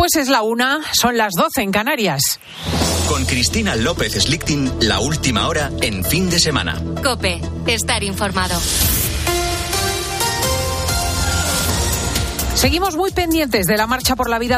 Pues es la 1, son las 12 en Canarias. Con Cristina López Slichting, la última hora en Fin de Semana. COPE, estar informado. Seguimos muy pendientes de la Marcha por la Vida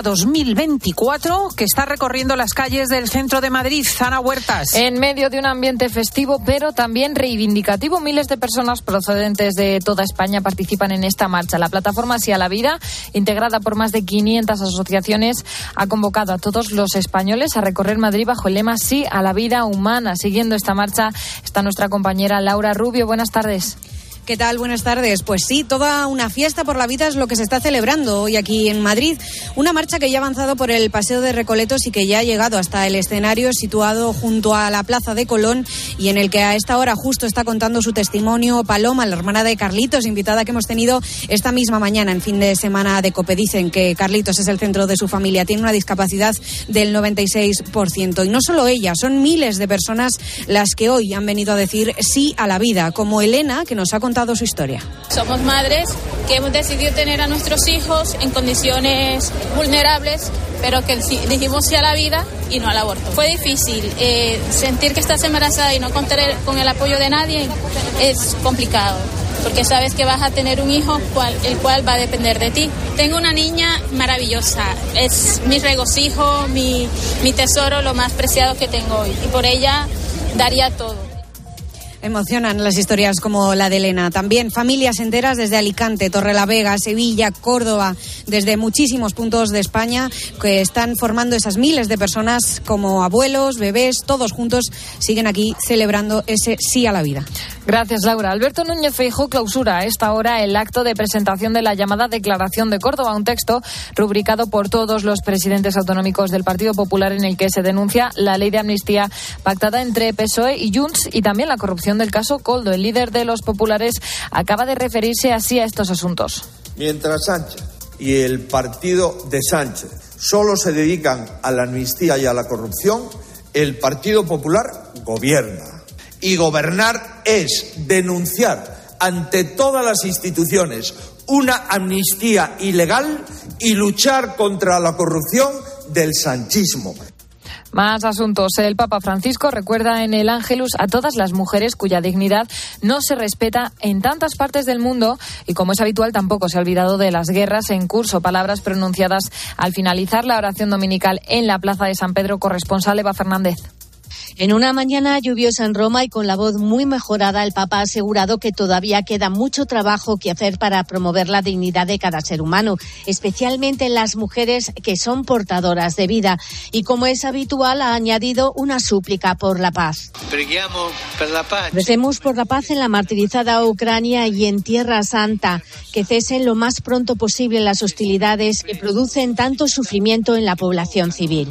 2024 que está recorriendo las calles del centro de Madrid. Ana Huertas. En medio de un ambiente festivo, pero también reivindicativo, miles de personas procedentes de toda España participan en esta marcha. La plataforma Sí a la Vida, integrada por más de 500 asociaciones, ha convocado a todos los españoles a recorrer Madrid bajo el lema Sí a la Vida Humana. Siguiendo esta marcha está nuestra compañera Laura Rubio. Buenas tardes. ¿Qué tal? Buenas tardes. Pues sí, toda una fiesta por la vida es lo que se está celebrando hoy aquí en Madrid. Una marcha que ya ha avanzado por el Paseo de Recoletos y que ya ha llegado hasta el escenario situado junto a la Plaza de Colón y en el que a esta hora justo está contando su testimonio Paloma, la hermana de Carlitos, invitada que hemos tenido esta misma mañana en Fin de Semana de COPE. Dicen que Carlitos es el centro de su familia, tiene una discapacidad del 96%. Y no solo ella, son miles de personas las que hoy han venido a decir sí a la vida, como Elena, que nos ha contado su historia. Somos madres que hemos decidido tener a nuestros hijos en condiciones vulnerables, pero que dijimos sí a la vida y no al aborto. Fue difícil sentir que estás embarazada y no contar con el apoyo de nadie, es complicado, porque sabes que vas a tener un hijo el cual va a depender de ti. Tengo una niña maravillosa, es mi regocijo, mi tesoro, lo más preciado que tengo hoy, y por ella daría todo. Emocionan las historias como la de Elena. También familias enteras desde Alicante, Torrelavega, Sevilla, Córdoba, desde muchísimos puntos de España que están formando esas miles de personas como abuelos, bebés, todos juntos siguen aquí celebrando ese sí a la vida. Gracias, Laura. Alberto Núñez Feijóo clausura a esta hora el acto de presentación de la llamada Declaración de Córdoba, un texto rubricado por todos los presidentes autonómicos del Partido Popular en el que se denuncia la ley de amnistía pactada entre PSOE y Junts y también la corrupción del caso Koldo. El líder de los populares acaba de referirse así a estos asuntos. Mientras Sánchez y el partido de Sánchez solo se dedican a la amnistía y a la corrupción, el Partido Popular gobierna. Y gobernar es denunciar ante todas las instituciones una amnistía ilegal y luchar contra la corrupción del sanchismo. Más asuntos. El Papa Francisco recuerda en el Ángelus a todas las mujeres cuya dignidad no se respeta en tantas partes del mundo y, como es habitual, tampoco se ha olvidado de las guerras en curso. Palabras pronunciadas al finalizar la oración dominical en la Plaza de San Pedro. Corresponsal Eva Fernández. En una mañana lluviosa en Roma y con la voz muy mejorada, el Papa ha asegurado que todavía queda mucho trabajo que hacer para promover la dignidad de cada ser humano, especialmente en las mujeres que son portadoras de vida. Y como es habitual, ha añadido una súplica por la paz. Recemos por la paz en la martirizada Ucrania y en Tierra Santa, que cesen lo más pronto posible las hostilidades que producen tanto sufrimiento en la población civil.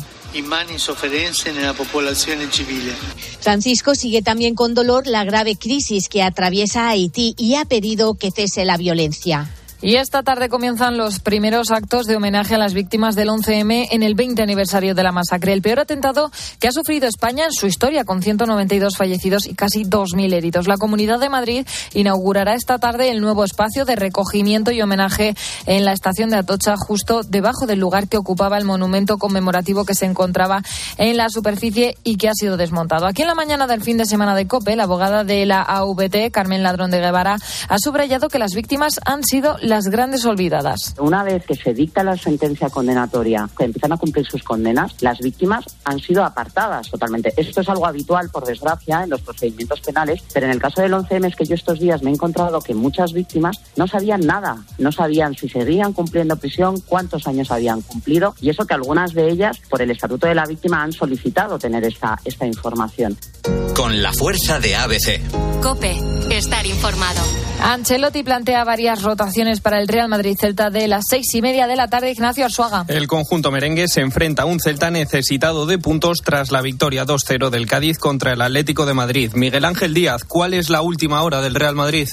Francisco sigue también con dolor la grave crisis que atraviesa Haití y ha pedido que cese la violencia. Y esta tarde comienzan los primeros actos de homenaje a las víctimas del 11M en el 20 aniversario de la masacre. El peor atentado que ha sufrido España en su historia, con 192 fallecidos y casi 2.000 heridos. La Comunidad de Madrid inaugurará esta tarde el nuevo espacio de recogimiento y homenaje en la estación de Atocha, justo debajo del lugar que ocupaba el monumento conmemorativo que se encontraba en la superficie y que ha sido desmontado. Aquí en la mañana del Fin de Semana de COPE, la abogada de la AVT, Carmen Ladrón de Guevara, ha subrayado que las víctimas han sido las grandes olvidadas. Una vez que se dicta la sentencia condenatoria, que empiezan a cumplir sus condenas, las víctimas han sido apartadas totalmente. Esto es algo habitual, por desgracia, en los procedimientos penales, pero en el caso del 11M es que yo estos días me he encontrado que muchas víctimas no sabían nada, no sabían si seguían cumpliendo prisión, cuántos años habían cumplido, y eso que algunas de ellas, por el Estatuto de la Víctima, han solicitado tener esta información. Con la fuerza de ABC. COPE, estar informado. Ancelotti plantea varias rotaciones para el Real Madrid-Celta de las 6:30 de la tarde. Ignacio Arzuaga. El conjunto merengue se enfrenta a un Celta necesitado de puntos tras la victoria 2-0 del Cádiz contra el Atlético de Madrid. Miguel Ángel Díaz, ¿cuál es la última hora del Real Madrid?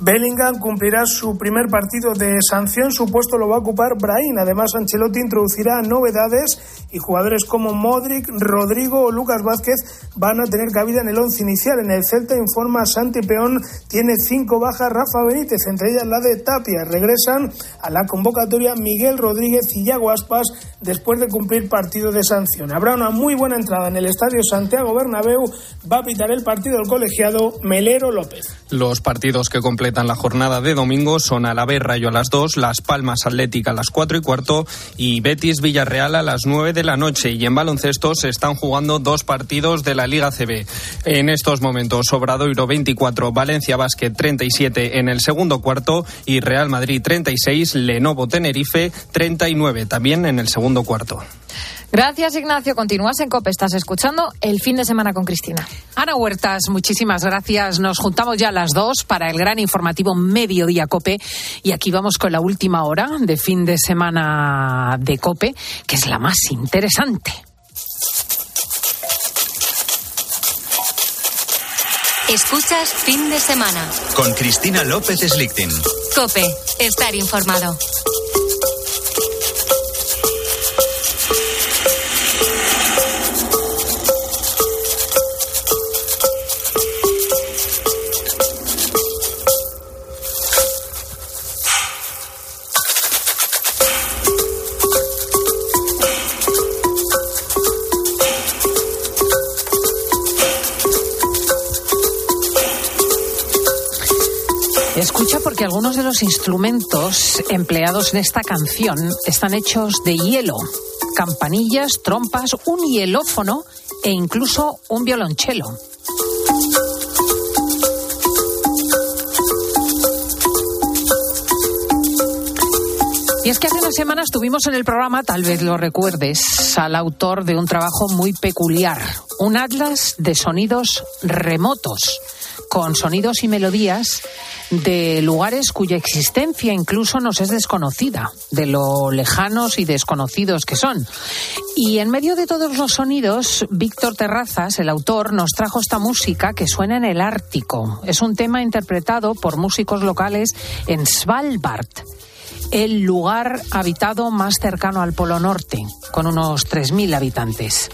Bellingham cumplirá su primer partido de sanción, su puesto lo va a ocupar Brahim. Además, Ancelotti introducirá novedades y jugadores como Modric, Rodrigo o Lucas Vázquez van a tener cabida en el once inicial. En el Celta, informa Santi Peón, tiene 5 bajas Rafa Benítez, entre ellas la de Tapia. Regresan a la convocatoria Miguel Rodríguez y Yago Aspas después de cumplir partido de sanción. Habrá una muy buena entrada en el estadio Santiago Bernabéu. Va a pitar el partido el colegiado Melero López. Los partidos que completan la jornada de domingo son Alavés Rayo a las 2, Las Palmas Atlética a las 4:15 y Betis Villarreal a las 9 de la noche. Y en baloncesto se están jugando 2 partidos de la Liga CB. En estos momentos, Obradoiro 24, Valencia Basket 37 en el segundo cuarto y Real Madrid 36, Lenovo Tenerife 39 también en el segundo cuarto. Gracias, Ignacio. Continúas en COPE. Estás escuchando El Fin de Semana con Cristina. Ana Huertas, muchísimas gracias. Nos juntamos ya a las 2 para el gran informativo Mediodía COPE. Y aquí vamos con la última hora de fin de semana de COPE, que es la más interesante. Escuchas Fin de Semana con Cristina López Slichting. COPE. Estar informado. Escucha, porque algunos de los instrumentos empleados en esta canción están hechos de hielo. Campanillas, trompas, un hielófono e incluso un violonchelo. Y es que hace unas semanas tuvimos en el programa, tal vez lo recuerdes, al autor de un trabajo muy peculiar, un atlas de sonidos remotos, con sonidos y melodías de lugares cuya existencia incluso nos es desconocida, de lo lejanos y desconocidos que son. Y en medio de todos los sonidos, Víctor Terrazas, el autor, nos trajo esta música que suena en el Ártico. Es un tema interpretado por músicos locales en Svalbard, el lugar habitado más cercano al Polo Norte, con unos 3.000 habitantes.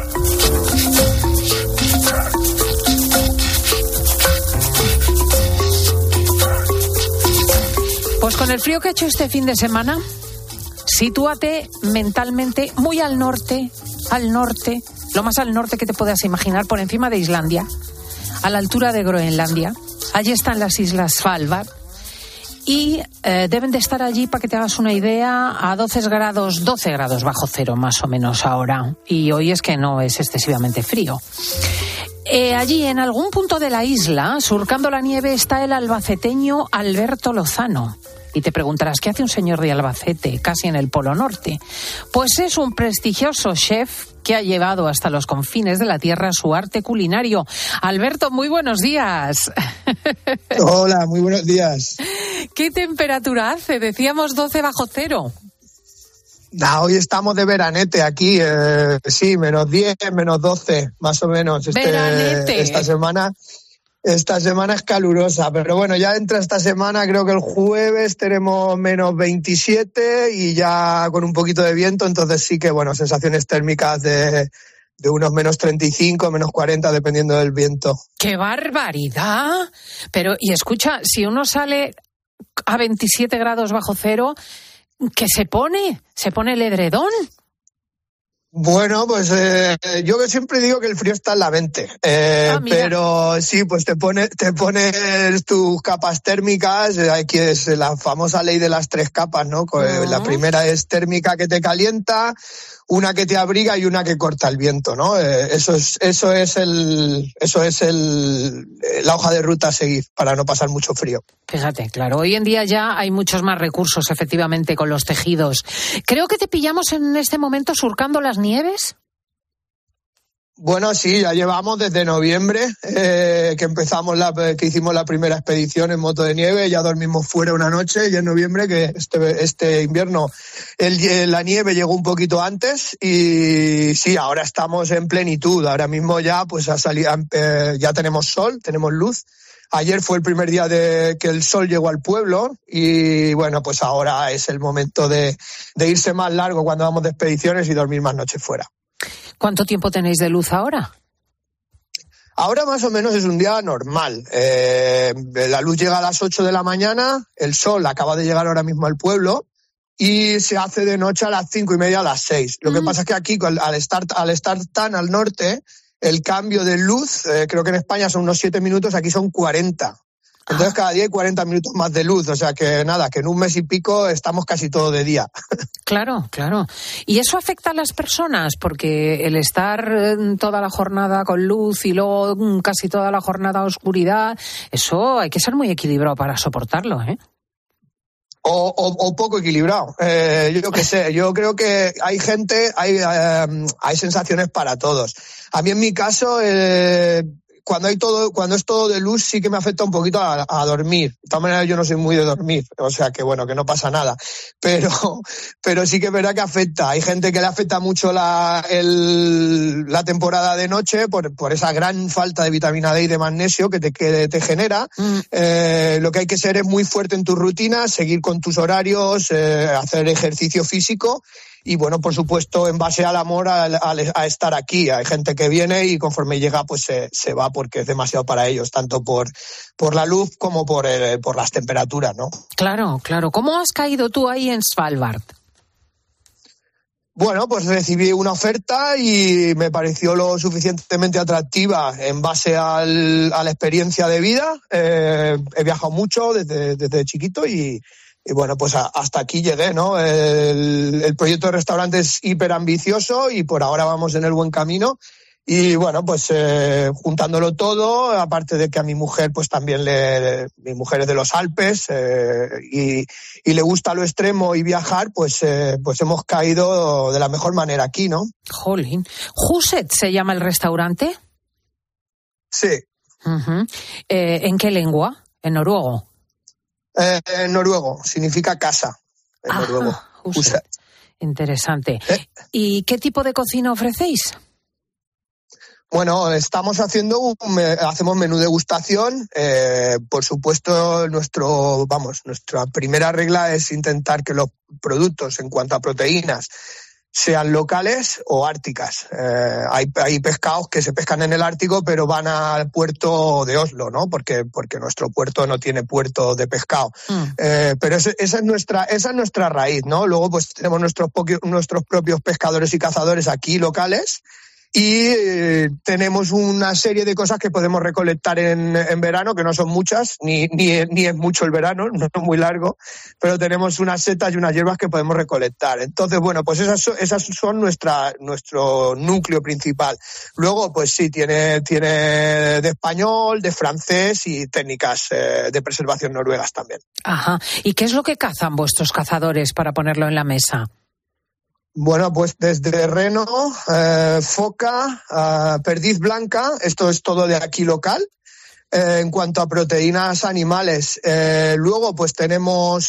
Pues con el frío que ha hecho este fin de semana, sitúate mentalmente muy al norte, lo más al norte que te puedas imaginar, por encima de Islandia, a la altura de Groenlandia. Allí están las islas Svalbard y deben de estar allí, para que te hagas una idea, a 12 grados bajo cero más o menos ahora. Y hoy es que no es excesivamente frío. Allí, en algún punto de la isla, surcando la nieve, está el albaceteño Alberto Lozano. Y te preguntarás, ¿qué hace un señor de Albacete, casi en el Polo Norte? Pues es un prestigioso chef que ha llevado hasta los confines de la tierra su arte culinario. Alberto, muy buenos días. Hola, muy buenos días. ¿Qué temperatura hace? Decíamos 12 bajo cero. Hoy estamos de veranete aquí, sí, menos 10, menos 12, más o menos. Veranete. Esta semana es calurosa, pero bueno, ya entra esta semana, creo que el jueves tenemos menos 27 y ya con un poquito de viento, entonces sí que, bueno, sensaciones térmicas de unos menos 35, menos 40, dependiendo del viento. ¡Qué barbaridad! Pero, y escucha, si uno sale a 27 grados bajo cero, ¿qué se pone? ¿Se pone el edredón? Bueno, pues yo que siempre digo que el frío está en la mente, pero sí, pues te pones tus capas térmicas. Aquí es la famosa ley de las 3 capas, ¿no? La primera es térmica, que te calienta, una que te abriga y una que corta el viento, ¿no? Eso es la hoja de ruta a seguir para no pasar mucho frío. Fíjate, claro, hoy en día ya hay muchos más recursos, efectivamente, con los tejidos. Creo que te pillamos en este momento surcando las nieves. Bueno, sí, ya llevamos desde noviembre que hicimos la primera expedición en moto de nieve. Ya dormimos fuera una noche, y en noviembre, que este invierno la nieve llegó un poquito antes, y sí, ahora estamos en plenitud. Ahora mismo ya pues ya tenemos sol, tenemos luz. Ayer fue el primer día de que el sol llegó al pueblo y bueno, pues ahora es el momento de irse más largo cuando vamos de expediciones y dormir más noches fuera. ¿Cuánto tiempo tenéis de luz ahora? Ahora más o menos es un día normal. La luz llega a las 8 de la mañana, el sol acaba de llegar ahora mismo al pueblo y se hace de noche a las 5:30, a las 6. Lo que pasa es que aquí, al estar tan al norte, el cambio de luz, creo que en España son unos 7 minutos, aquí son 40. Entonces cada día hay 40 minutos más de luz, o sea que nada, que en un mes y pico estamos casi todo de día. Claro. ¿Y eso afecta a las personas? Porque el estar toda la jornada con luz y luego casi toda la jornada a oscuridad, eso hay que ser muy equilibrado para soportarlo, ¿eh? O poco equilibrado. Yo qué sé, yo creo que hay sensaciones para todos. A mí en mi caso, cuando es todo de luz sí que me afecta un poquito a dormir. De todas maneras yo no soy muy de dormir, o sea que bueno, que no pasa nada. Pero sí que es verdad que afecta. Hay gente que le afecta mucho la temporada de noche por esa gran falta de vitamina D y de magnesio que te genera. Lo que hay que ser es muy fuerte en tu rutina, seguir con tus horarios, hacer ejercicio físico. Y bueno, por supuesto, en base al amor a estar aquí. Hay gente que viene y conforme llega pues se va porque es demasiado para ellos, tanto por la luz como por las temperaturas, ¿no? Claro. ¿Cómo has caído tú ahí en Svalbard? Bueno, pues recibí una oferta y me pareció lo suficientemente atractiva en base a la experiencia de vida. He viajado mucho desde chiquito y bueno, pues hasta aquí llegué, ¿no? El proyecto de restaurante es hiper ambicioso y por ahora vamos en el buen camino. Y bueno, pues juntándolo todo, aparte de que a mi mujer, pues también mi mujer es de los Alpes y le gusta lo extremo y viajar, pues hemos caído de la mejor manera aquí, ¿no? Jolín. ¿Huset se llama el restaurante? Sí. Uh-huh. ¿En qué lengua? ¿En noruego? En noruego, significa casa, en noruego. Huset. Interesante. ¿Y qué tipo de cocina ofrecéis? Bueno, hacemos menú degustación. Por supuesto, nuestra primera regla es intentar que los productos en cuanto a proteínas sean locales o árticas. Hay pescados que se pescan en el Ártico, pero van al puerto de Oslo, ¿no? Porque nuestro puerto no tiene puerto de pescado. Pero esa es nuestra raíz, ¿no? Luego, pues tenemos nuestros propios pescadores y cazadores aquí locales. Y tenemos una serie de cosas que podemos recolectar en verano, que no son muchas, ni es mucho el verano, no es muy largo, pero tenemos unas setas y unas hierbas que podemos recolectar. Entonces, bueno, pues esas son nuestro núcleo principal. Luego, pues sí, tiene de español, de francés y técnicas de preservación noruegas también. Ajá. ¿Y qué es lo que cazan vuestros cazadores para ponerlo en la mesa? Bueno, pues desde reno, foca, perdiz blanca, esto es todo de aquí local. En cuanto a proteínas animales, luego pues tenemos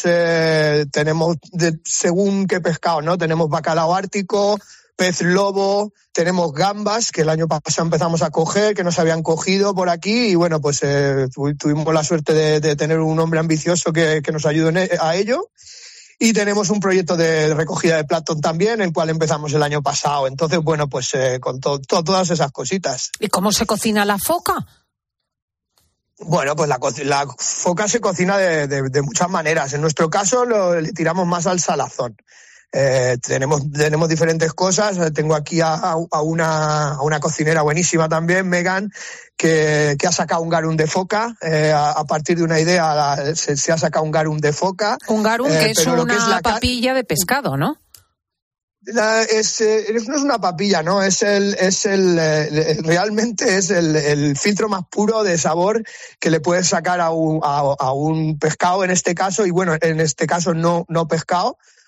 según qué pescado, ¿no? Tenemos bacalao ártico, pez lobo, tenemos gambas, que el año pasado empezamos a coger, que nos habían cogido por aquí, y bueno, pues tuvimos la suerte de tener un hombre ambicioso que nos ayude a ello. Y tenemos un proyecto de recogida de plancton también, el cual empezamos el año pasado. Entonces, bueno, pues con todas esas cositas. ¿Y cómo se cocina la foca? Bueno, pues la foca se cocina de muchas maneras. En nuestro caso le tiramos más al salazón. Tenemos diferentes cosas. Tengo aquí a una cocinera buenísima también, Megan, que ha sacado un garum de foca. A partir de una idea se ha sacado un garum de foca. Un garum que es una papilla de pescado, ¿no? No es una papilla, ¿no? Realmente es el filtro más puro de sabor que le puedes sacar a un pescado en este caso, y bueno, en este caso no pescado,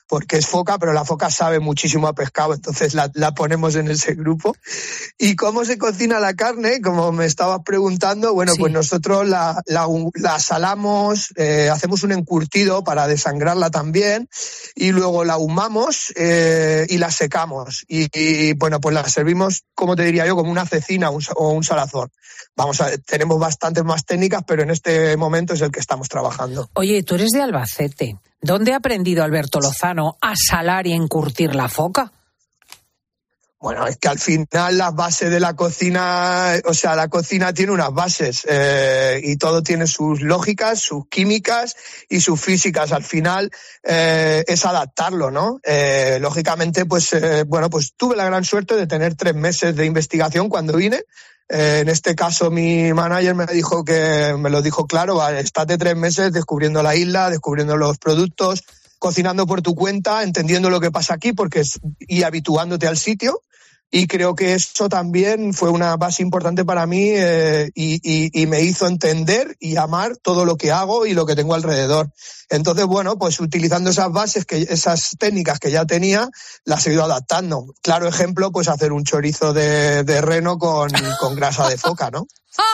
porque es foca, pero la foca sabe muchísimo a pescado, entonces la ponemos en ese grupo. ¿Y cómo se cocina la carne? Como me estabas preguntando, bueno, sí. Pues nosotros la salamos, hacemos un encurtido para desangrarla también, y luego la ahumamos y la secamos. Y bueno, pues la servimos, como te diría yo, como una cecina o un salazón. Tenemos bastantes más técnicas, pero en este momento es el que estamos trabajando. Oye, tú eres de Albacete. ¿Dónde ha aprendido Alberto Lozano a salar y encurtir la foca? Bueno, es que al final las bases de la cocina, o sea, la cocina tiene unas bases y todo tiene sus lógicas, sus químicas y sus físicas. Al final es adaptarlo, ¿no? Lógicamente, pues tuve la gran suerte de tener 3 meses de investigación cuando vine. En este caso mi manager me lo dijo claro, estate 3 meses descubriendo la isla, descubriendo los productos, cocinando por tu cuenta, entendiendo lo que pasa aquí y habituándote al sitio. Y creo que eso también fue una base importante para mí y me hizo entender y amar todo lo que hago y lo que tengo alrededor. Entonces, bueno, pues utilizando esas técnicas que ya tenía, las he ido adaptando. Claro ejemplo, pues hacer un chorizo de reno con grasa de foca, ¿no?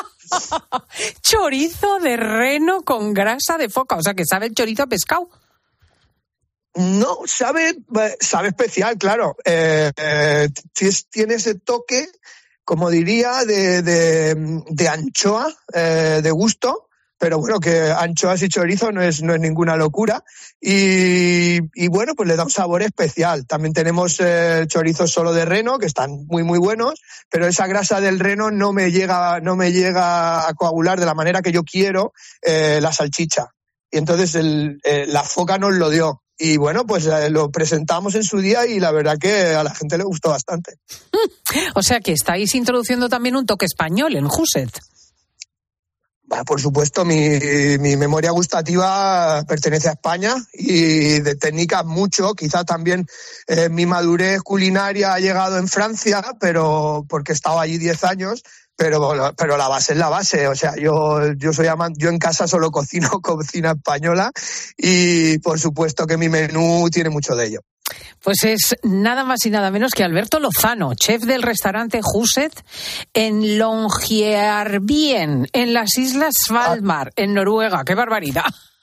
Chorizo de reno con grasa de foca, o sea que sabe el chorizo a pescado. No, sabe especial, claro. Tiene ese toque, como diría, de anchoa, de gusto, pero bueno, que anchoas y chorizo no es ninguna locura. Y bueno, pues le da un sabor especial. También tenemos chorizos solo de reno, que están muy, muy buenos, pero esa grasa del reno no me llega a coagular de la manera que yo quiero la salchicha. Y entonces la foca nos lo dio. Y bueno, pues lo presentamos en su día y la verdad que a la gente le gustó bastante. O sea que estáis introduciendo también un toque español en Huset. Bueno, por supuesto, mi memoria gustativa pertenece a España y de técnicas mucho. Quizá también mi madurez culinaria ha llegado en Francia, pero porque he estado allí 10 años. Pero la base es la base, o sea, yo soy amante, yo en casa solo cocino cocina española y por supuesto que mi menú tiene mucho de ello. Pues es nada más y nada menos que Alberto Lozano, chef del restaurante Huset en Longyearbyen, en las Islas Svalbard, en Noruega. ¡Qué barbaridad!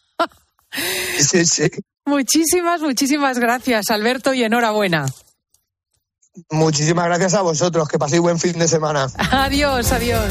Sí. Muchísimas gracias, Alberto, y enhorabuena. Muchísimas gracias a vosotros, que paséis buen fin de semana. Adiós.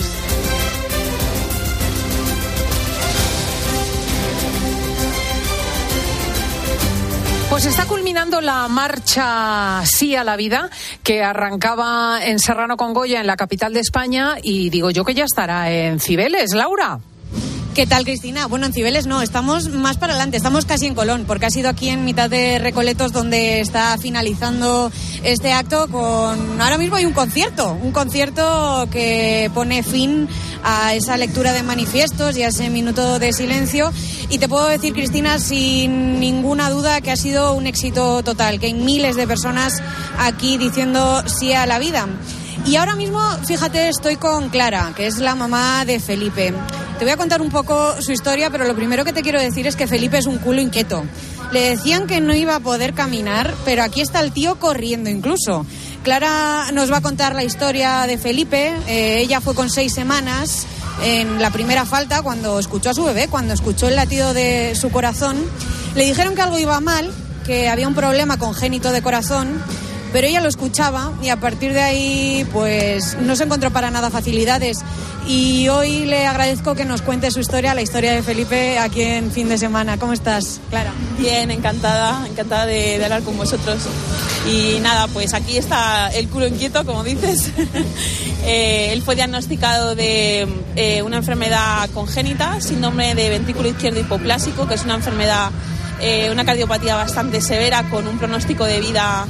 Pues está culminando la marcha Sí a la Vida, que arrancaba en Serrano con Goya, en la capital de España, y digo yo que ya estará en Cibeles, Laura. ¿Qué tal, Cristina? Bueno, en Cibeles no, estamos más para adelante, estamos casi en Colón, porque ha sido aquí en mitad de Recoletos donde está finalizando este acto con... Ahora mismo hay un concierto que pone fin a esa lectura de manifiestos y a ese minuto de silencio. Y te puedo decir, Cristina, sin ninguna duda que ha sido un éxito total, que hay miles de personas aquí diciendo sí a la vida. Y ahora mismo, fíjate, estoy con Clara, que es la mamá de Felipe. Te voy a contar un poco su historia, pero lo primero que te quiero decir es que Felipe es un culo inquieto. Le decían que no iba a poder caminar, pero aquí está el tío corriendo incluso. Clara nos va a contar la historia de Felipe. Ella fue con 6 semanas en la primera falta cuando escuchó a su bebé, cuando escuchó el latido de su corazón. Le dijeron que algo iba mal, que había un problema congénito de corazón, pero ella lo escuchaba y a partir de ahí pues no se encontró para nada facilidades. Y hoy le agradezco que nos cuente su historia, la historia de Felipe, aquí en Fin de Semana. ¿Cómo estás, Clara? Bien, encantada de hablar con vosotros. Y nada, pues aquí está el culo inquieto, como dices. Él fue diagnosticado de una enfermedad congénita, síndrome de ventrículo izquierdo hipoplásico, que es una enfermedad, una cardiopatía bastante severa con un pronóstico de vida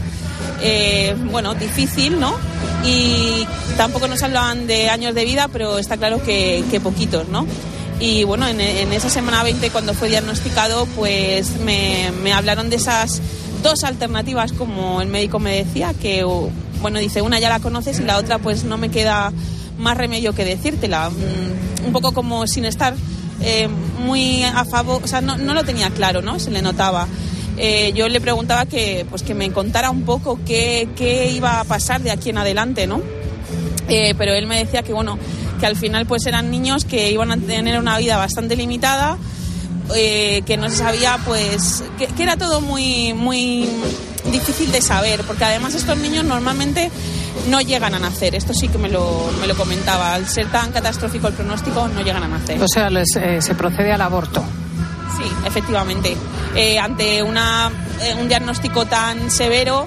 difícil, ¿no? Y tampoco nos hablaban de años de vida, pero está claro que poquitos, ¿no? Y bueno, en esa semana 20, cuando fue diagnosticado, pues me hablaron de esas 2 alternativas, como el médico me decía, que, bueno, dice, una ya la conoces y la otra pues no me queda más remedio que decírtela. Un poco como sin estar muy a favor, o sea, no lo tenía claro, ¿no? Se le notaba. yo le preguntaba que me contara un poco qué iba a pasar de aquí en adelante, ¿no? Pero él me decía que al final pues eran niños que iban a tener una vida bastante limitada, que no se sabía, pues que era todo muy, muy difícil de saber, porque además estos niños normalmente no llegan a nacer. Esto sí que me lo comentaba. Al ser tan catastrófico el pronóstico, no llegan a nacer. O sea, se procede al aborto. Sí, efectivamente. Ante un diagnóstico tan severo,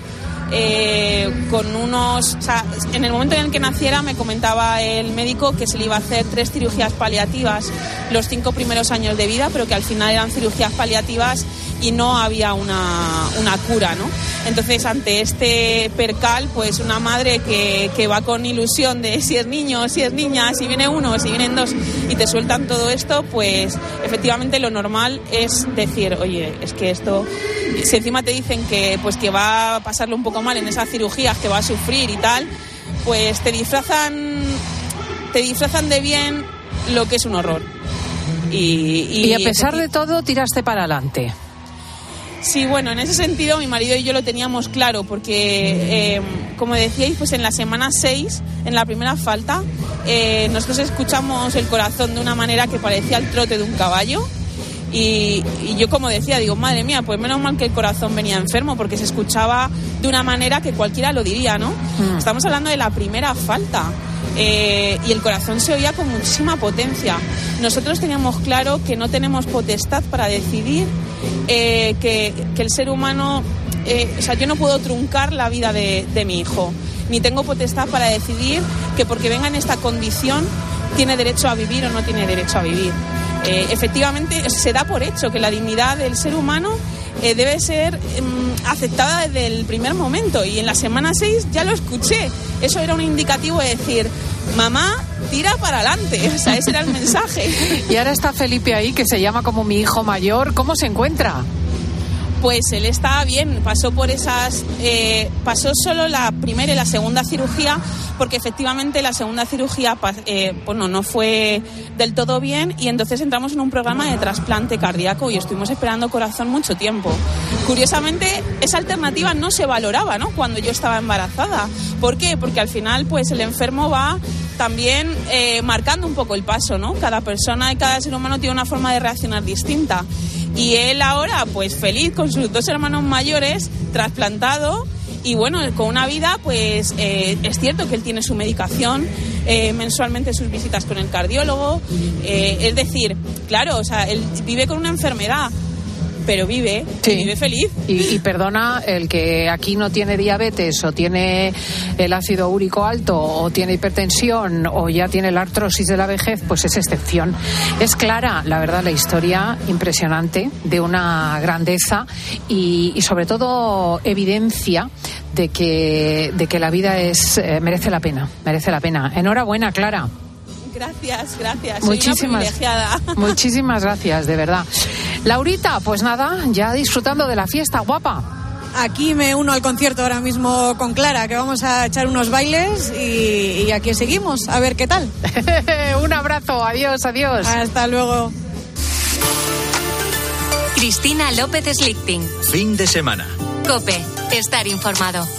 en el momento en el que naciera me comentaba el médico que se le iba a hacer 3 cirugías paliativas los 5 primeros años de vida, pero que al final eran cirugías paliativas y no había una cura, ¿no? Entonces, ante este percal, pues una madre que va con ilusión de si es niño, si es niña, si viene uno, si vienen 2 y te sueltan todo esto, pues efectivamente lo normal es decir, oye, es que esto, si encima te dicen que va a pasarlo un poco mal en esas cirugías, que va a sufrir y tal, pues te disfrazan de bien lo que es un horror. Y a pesar de todo, tiraste para adelante. Sí, bueno, en ese sentido mi marido y yo lo teníamos claro, porque como decíais, pues en la semana 6, en la primera falta, nosotros escuchamos el corazón de una manera que parecía el trote de un caballo. Y yo, como decía, digo, madre mía, pues menos mal que el corazón venía enfermo, porque se escuchaba de una manera que cualquiera lo diría, ¿no? Estamos hablando de la primera falta. Y el corazón se oía con muchísima potencia. Nosotros teníamos claro que no tenemos potestad para decidir que el ser humano... yo no puedo truncar la vida de mi hijo, ni tengo potestad para decidir que porque venga en esta condición tiene derecho a vivir o no tiene derecho a vivir. Efectivamente, se da por hecho que la dignidad del ser humano debe ser aceptada desde el primer momento, y en la semana 6 ya lo escuché. Eso era un indicativo de decir, mamá, tira para adelante. O sea, ese era el mensaje. Y ahora está Felipe ahí, que se llama como mi hijo mayor. ¿Cómo se encuentra? Pues él está bien, pasó solo la primera y la segunda cirugía, porque efectivamente la segunda cirugía no fue del todo bien, y entonces entramos en un programa de trasplante cardíaco y estuvimos esperando corazón mucho tiempo. Curiosamente, esa alternativa no se valoraba, ¿no?, cuando yo estaba embarazada. ¿Por qué? Porque al final pues el enfermo va también marcando un poco el paso, ¿no? Cada persona y cada ser humano tiene una forma de reaccionar distinta. Y él ahora, pues feliz con sus 2 hermanos mayores, trasplantado, y bueno, con una vida, pues es cierto que él tiene su medicación, mensualmente sus visitas con el cardiólogo, es decir, claro, o sea, él vive con una enfermedad, pero vive, sí, y vive feliz. Y perdona, el que aquí no tiene diabetes, o tiene el ácido úrico alto, o tiene hipertensión, o ya tiene la artrosis de la vejez, pues es excepción. Es clara, la verdad, la historia impresionante de una grandeza y sobre todo evidencia de que la vida merece la pena. Enhorabuena, Clara. Gracias. Soy una privilegiada. Muchísimas gracias, de verdad. Laurita, pues nada, ya disfrutando de la fiesta, guapa. Aquí me uno al concierto ahora mismo con Clara, que vamos a echar unos bailes y aquí seguimos, a ver qué tal. Un abrazo, adiós. Hasta luego. Cristina López Slichting. Fin de semana. COPE, estar informado.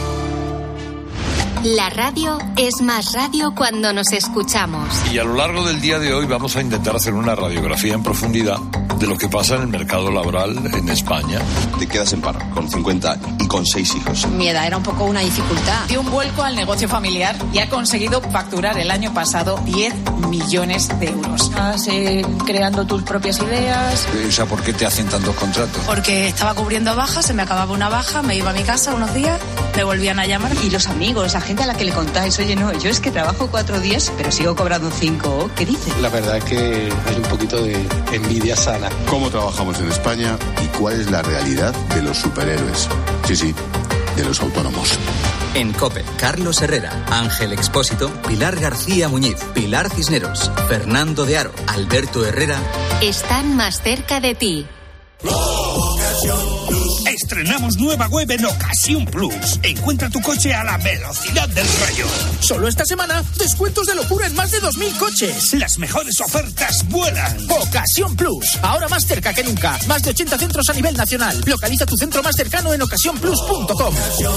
La radio es más radio cuando nos escuchamos. Y a lo largo del día de hoy vamos a intentar hacer una radiografía en profundidad de lo que pasa en el mercado laboral en España. Te quedas en paro con 50 años y con 6 hijos. Mi edad era un poco una dificultad. Dio un vuelco al negocio familiar y ha conseguido facturar el año pasado 10 millones de euros. Estás creando tus propias ideas. O sea, ¿por qué te hacen tantos contratos? Porque estaba cubriendo bajas, se me acababa una baja, me iba a mi casa unos días, me volvían a llamar. Y los amigos, la gente a la que le contáis, oye, no, yo es que trabajo 4 días, pero sigo cobrando 5. ¿Qué dices? La verdad es que hay un poquito de envidia sana. ¿Cómo trabajamos en España y cuál es la realidad de los superhéroes? Sí, de los autónomos. En COPE, Carlos Herrera, Ángel Expósito, Pilar García Muñiz, Pilar Cisneros, Fernando de Aro, Alberto Herrera. Están más cerca de ti. Estrenamos nueva web en Ocasión Plus. Encuentra tu coche a la velocidad del rayo. Solo esta semana, descuentos de locura en más de 2.000 coches. Las mejores ofertas vuelan. Ocasión Plus. Ahora más cerca que nunca. Más de 80 centros a nivel nacional. Localiza tu centro más cercano en ocasiónplus.com.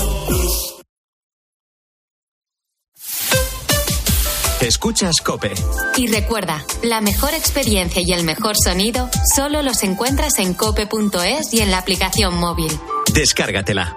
Escuchas COPE. Y recuerda, la mejor experiencia y el mejor sonido solo los encuentras en cope.es y en la aplicación móvil. Descárgatela.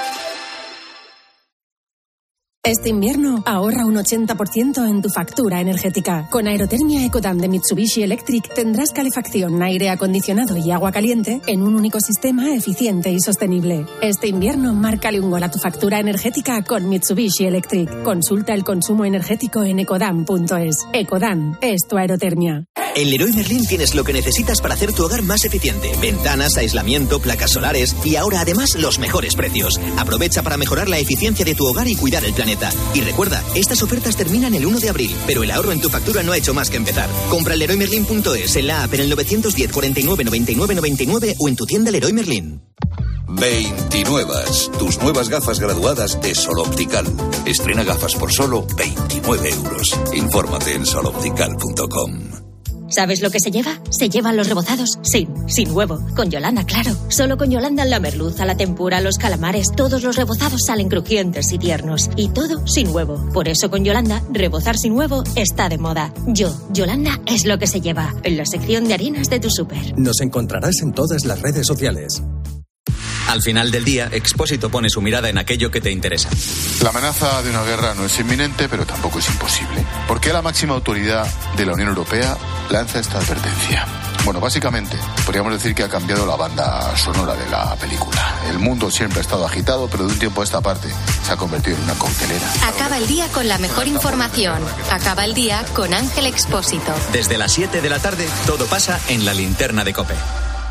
Este invierno ahorra un 80% en tu factura energética. Con Aerotermia Ecodan de Mitsubishi Electric tendrás calefacción, aire acondicionado y agua caliente en un único sistema eficiente y sostenible. Este invierno márcale un gol a tu factura energética con Mitsubishi Electric. Consulta el consumo energético en ecodan.es. Ecodan es tu aerotermia. En Leroy Merlin tienes lo que necesitas para hacer tu hogar más eficiente. Ventanas, aislamiento, placas solares y ahora además los mejores precios. Aprovecha para mejorar la eficiencia de tu hogar y cuidar el planeta. Y recuerda, estas ofertas terminan el 1 de abril, pero el ahorro en tu factura no ha hecho más que empezar. Compra en leroymerlin.es, en la app, en el 910 49 99 99 o en tu tienda Leroy Merlin. 29. Tus nuevas gafas graduadas de Sol Optical. Estrena gafas por solo 29 euros. Infórmate en soloptical.com. ¿Sabes lo que se lleva? Se llevan los rebozados sin huevo. Con Yolanda, claro. Solo con Yolanda la merluza, la tempura, los calamares, todos los rebozados salen crujientes y tiernos. Y todo sin huevo. Por eso con Yolanda, rebozar sin huevo está de moda. Yolanda es lo que se lleva. En la sección de harinas de tu súper. Nos encontrarás en todas las redes sociales. Al final del día, Expósito pone su mirada en aquello que te interesa. La amenaza de una guerra no es inminente, pero tampoco es imposible. ¿Por qué la máxima autoridad de la Unión Europea lanza esta advertencia? Bueno, básicamente, podríamos decir que ha cambiado la banda sonora de la película. El mundo siempre ha estado agitado, pero de un tiempo a esta parte se ha convertido en una coctelera. Acaba el día con la mejor información. Acaba el día con Ángel Expósito. Desde las 7 de la tarde, todo pasa en la linterna de COPE.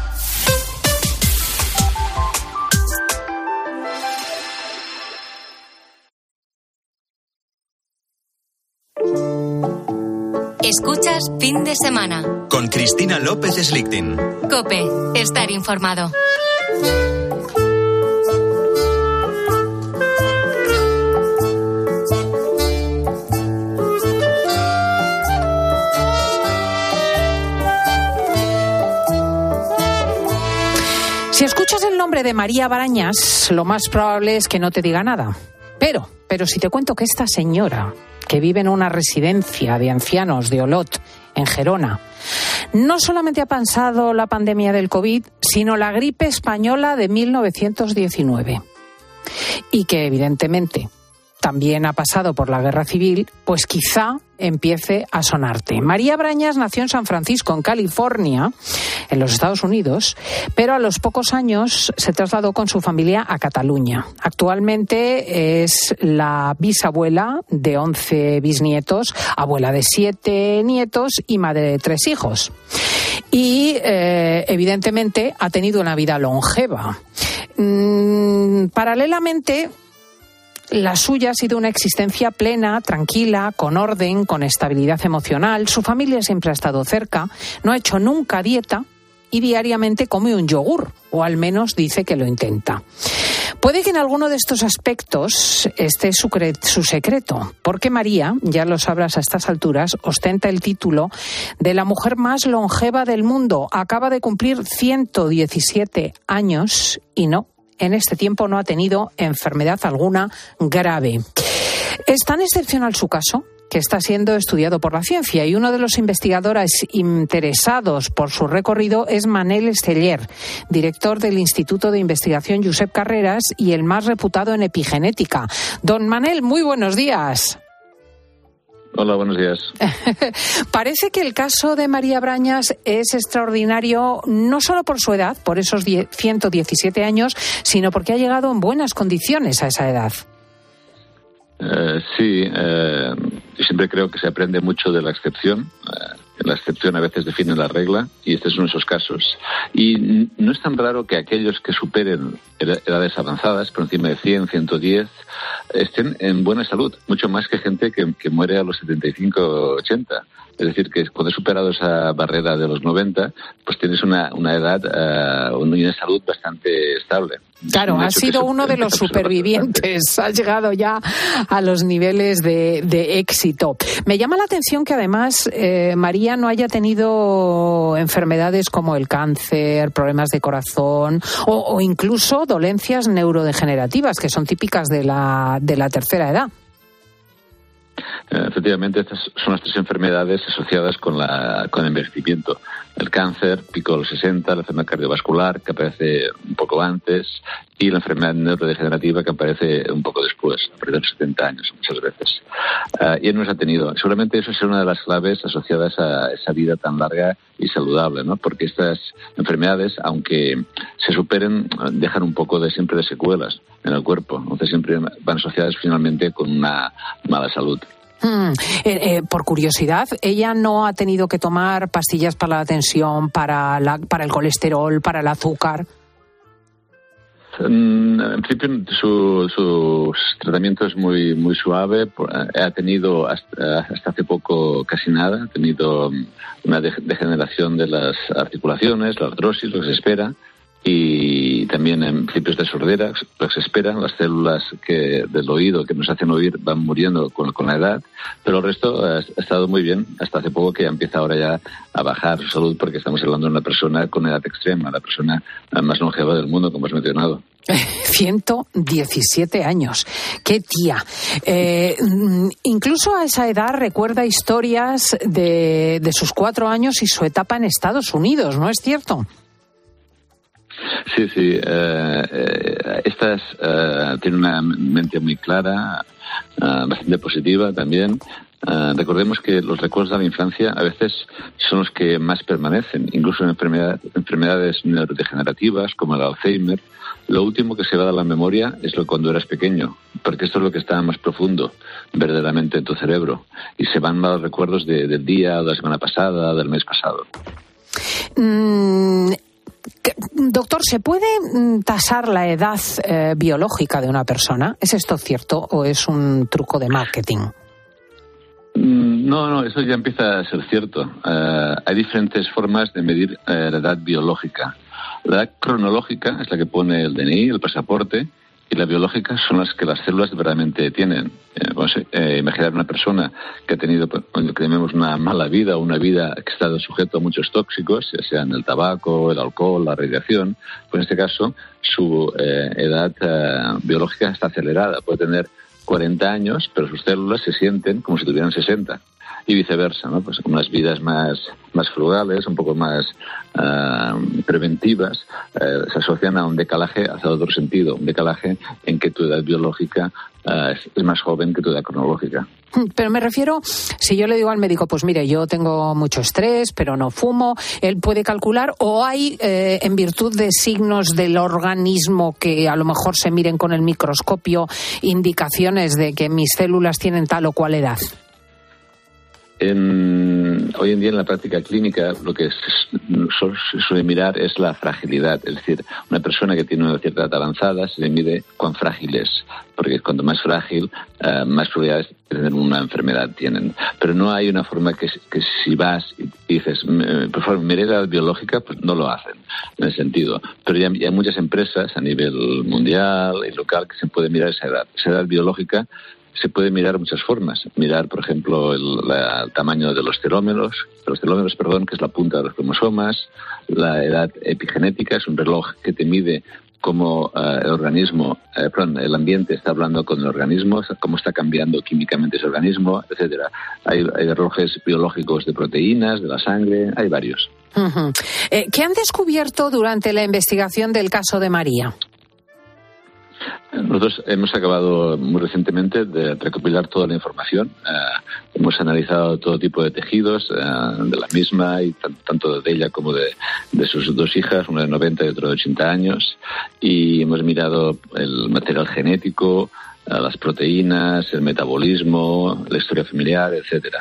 Escuchas Fin de Semana. Con Cristina López Slichting. COPE. Estar informado. Si escuchas el nombre de María Brañas, lo más probable es que no te diga nada. Pero si te cuento que esta señora, que vive en una residencia de ancianos de Olot, en Gerona, no solamente ha pasado la pandemia del COVID, sino la gripe española de 1919. Y que, evidentemente, también ha pasado por la guerra civil, pues quizá empiece a sonarte. María Brañas nació en San Francisco, en California, en los Estados Unidos, pero a los pocos años se trasladó con su familia a Cataluña. Actualmente es la bisabuela de 11 bisnietos, abuela de 7 nietos y madre de 3 hijos. Y, evidentemente, ha tenido una vida longeva. Paralelamente, la suya ha sido una existencia plena, tranquila, con orden, con estabilidad emocional. Su familia siempre ha estado cerca, no ha hecho nunca dieta y diariamente come un yogur, o al menos dice que lo intenta. Puede que en alguno de estos aspectos esté su secreto, porque María, ya lo sabrás a estas alturas, ostenta el título de la mujer más longeva del mundo. Acaba de cumplir 117 años y en este tiempo no ha tenido enfermedad alguna grave. Es tan excepcional su caso que está siendo estudiado por la ciencia, y uno de los investigadores interesados por su recorrido es Manel Esteller, director del Instituto de Investigación Josep Carreras y el más reputado en epigenética. Don Manel, muy buenos días. Hola, buenos días. Parece que el caso de María Brañas es extraordinario, no solo por su edad, por esos 117 años, sino porque ha llegado en buenas condiciones a esa edad. Sí, yo siempre creo que se aprende mucho de la excepción. La excepción a veces define la regla, y este es uno de esos casos. Y no es tan raro que aquellos que superen edades avanzadas, por encima de 100, 110, estén en buena salud, mucho más que gente que muere a los 75, 80. Es decir, que cuando has superado esa barrera de los 90, pues tienes una edad, una salud bastante estable. Claro, has sido uno de los supervivientes, has llegado ya a los niveles de éxito. Me llama la atención que además María no haya tenido enfermedades como el cáncer, problemas de corazón o incluso dolencias neurodegenerativas, que son típicas de la tercera edad. Efectivamente, estas son las 3 enfermedades asociadas con el envejecimiento. El cáncer, pico a los 60, la enfermedad cardiovascular, que aparece un poco antes, y la enfermedad neurodegenerativa, que aparece un poco después, a partir de los 70 años, muchas veces. Y él no se ha tenido. Seguramente eso es una de las claves asociadas a esa vida tan larga y saludable, ¿no? Porque estas enfermedades, aunque se superen, dejan un poco siempre de secuelas en el cuerpo. Entonces siempre van asociadas finalmente con una mala salud. Por curiosidad, ¿ella no ha tenido que tomar pastillas para la tensión, para el colesterol, para el azúcar? En principio su tratamiento es muy muy suave. Ha tenido hasta hace poco casi nada. Ha tenido una degeneración de las articulaciones, la artrosis, lo que se espera. Y también en principios de sordera, lo que se espera, las células del oído que nos hacen oír van muriendo con la edad, pero el resto ha estado muy bien, hasta hace poco que empieza ahora ya a bajar su salud, porque estamos hablando de una persona con edad extrema, la persona más longeva del mundo, como has mencionado. 117 años. ¡Qué tía! Incluso a esa edad recuerda historias de sus 4 años y su etapa en Estados Unidos, ¿no es cierto? Sí. Tiene una mente muy clara, bastante positiva también. Recordemos que los recuerdos de la infancia a veces son los que más permanecen, incluso en enfermedades neurodegenerativas como el Alzheimer. Lo último que se va de la memoria es lo cuando eras pequeño, porque esto es lo que está más profundo verdaderamente en tu cerebro, y se van los recuerdos del día, de la semana pasada, del mes pasado. Doctor, ¿se puede tasar la edad biológica de una persona? ¿Es esto cierto o es un truco de marketing? No, eso ya empieza a ser cierto. Hay diferentes formas de medir la edad biológica. La edad cronológica es la que pone el DNI, el pasaporte, y la biológica son las que las células verdaderamente tienen. Imaginar una persona que ha tenido, que tenemos una mala vida o una vida que ha estado sujeto a muchos tóxicos, ya sean el tabaco, el alcohol, la radiación, pues en este caso su edad biológica está acelerada. Puede tener 40 años, pero sus células se sienten como si tuvieran 60. Y viceversa, ¿no? Pues unas vidas más frugales, un poco más preventivas, se asocian a un decalaje hacia otro sentido, un decalaje en que tu edad biológica es más joven que tu edad cronológica. Pero me refiero, si yo le digo al médico, pues mire, yo tengo mucho estrés, pero no fumo, él puede calcular, o hay, en virtud de signos del organismo que a lo mejor se miren con el microscopio, indicaciones de que mis células tienen tal o cual edad. Hoy en día en la práctica clínica lo que se suele mirar es la fragilidad, es decir, una persona que tiene una cierta edad avanzada se le mide cuán frágil es, porque cuanto más frágil, más probabilidades de tener una enfermedad tienen. Pero no hay una forma que si vas y dices, por favor, mire la edad biológica, pues no lo hacen en ese sentido. Pero ya hay muchas empresas a nivel mundial y local que se puede mirar esa edad biológica. Se puede mirar de muchas formas. Mirar, por ejemplo, el tamaño de los telómeros, que es la punta de los cromosomas. La edad epigenética es un reloj que te mide cómo el ambiente está hablando con el organismo, cómo está cambiando químicamente ese organismo, etcétera. Hay relojes biológicos de proteínas, de la sangre, hay varios. Uh-huh. ¿Qué han descubierto durante la investigación del caso de María? Nosotros hemos acabado muy recientemente de recopilar toda la información. Hemos analizado todo tipo de tejidos de la misma, y tanto de ella como de sus 2 hijas, una de 90 y otra de 80 años. Y hemos mirado el material genético, las proteínas, el metabolismo, la historia familiar, etcétera.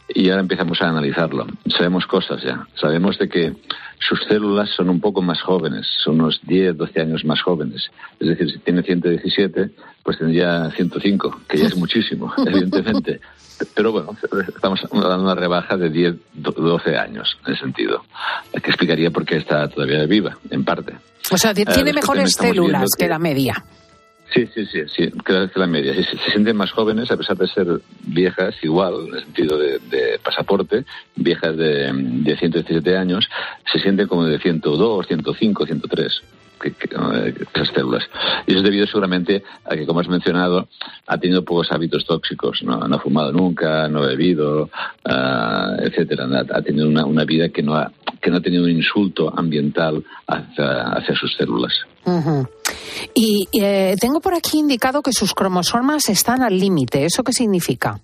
y ahora empezamos a analizarlo. Sabemos cosas ya. Sabemos de que sus células son un poco más jóvenes, son unos 10, 12 años más jóvenes. Es decir, si tiene 117, pues tendría 105, que ya es muchísimo, evidentemente. Pero bueno, estamos dando una rebaja de 10, 12 años en ese sentido, que explicaría por qué está todavía viva, en parte. O sea, tiene mejores células que la media. Sí, que la media. Se sienten más jóvenes, a pesar de ser viejas, igual, en el sentido de pasaporte, viejas de 117 años, se sienten como de 102, 105, 103. Esas células. Y eso es debido seguramente a que, como has mencionado, ha tenido pocos hábitos tóxicos. No ha fumado nunca, no ha bebido, etcétera. Ha tenido una vida que no ha tenido un insulto ambiental hacia sus células. Uh-huh. Y tengo por aquí indicado que sus cromosomas están al límite. ¿Eso qué significa?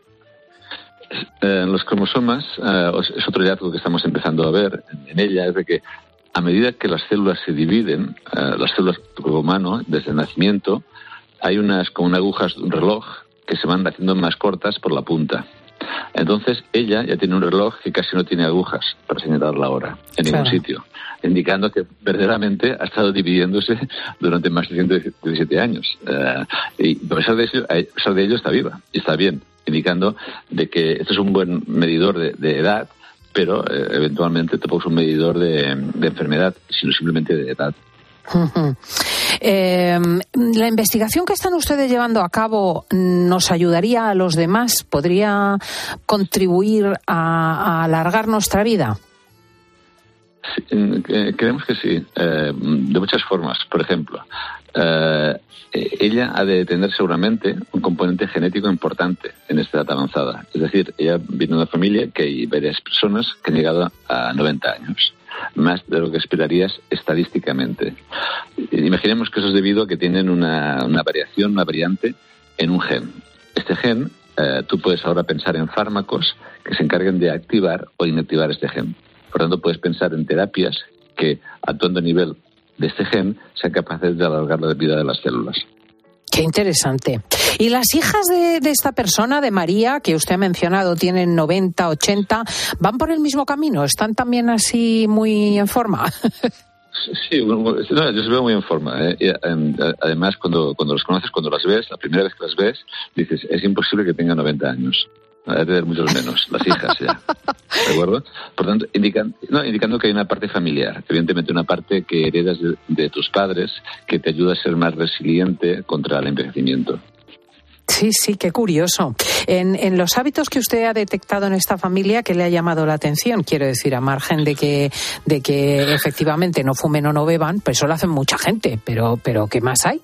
Los cromosomas es otro hallazgo que estamos empezando a ver en ella, es de que a medida que las células se dividen, las células del cuerpo humano, desde el nacimiento, hay como unas agujas de un reloj que se van haciendo más cortas por la punta. Entonces, ella ya tiene un reloj que casi no tiene agujas para señalar la hora en ningún sitio, indicando que verdaderamente ha estado dividiéndose durante más de 117 años. Y a pesar de ello está viva y está bien, indicando de que esto es un buen medidor de edad, pero eventualmente tampoco es un medidor de enfermedad, sino simplemente de edad. Uh-huh. La investigación que están ustedes llevando a cabo nos ayudaría a los demás, podría contribuir a alargar nuestra vida. Sí, creemos que sí, de muchas formas. Por ejemplo, ella ha de tener seguramente un componente genético importante en esta edad avanzada. Es decir, ella viene de una familia que hay varias personas que han llegado a 90 años. Más de lo que esperarías estadísticamente. Imaginemos que eso es debido a que tienen una variación, una variante en un gen. Este gen, tú puedes ahora pensar en fármacos que se encarguen de activar o inactivar este gen. Por lo tanto, puedes pensar en terapias que, actuando a nivel de este gen, sean capaces de alargar la vida de las células. Qué interesante. ¿Y las hijas de esta persona, de María, que usted ha mencionado, tienen 90, 80, van por el mismo camino? ¿Están también así muy en forma? Sí, yo se veo muy en forma. Además, cuando los conoces, cuando las ves, la primera vez que las ves, dices, es imposible que tengan 90 años. Debe tener muchos menos, las hijas ya. ¿De acuerdo? Por tanto, indicando que hay una parte familiar, evidentemente una parte que heredas de tus padres, que te ayuda a ser más resiliente contra el envejecimiento. Sí, qué curioso. En los hábitos que usted ha detectado en esta familia, ¿qué le ha llamado la atención? Quiero decir, a margen de que efectivamente no fumen o no beban, pues eso lo hacen mucha gente, pero ¿qué más hay?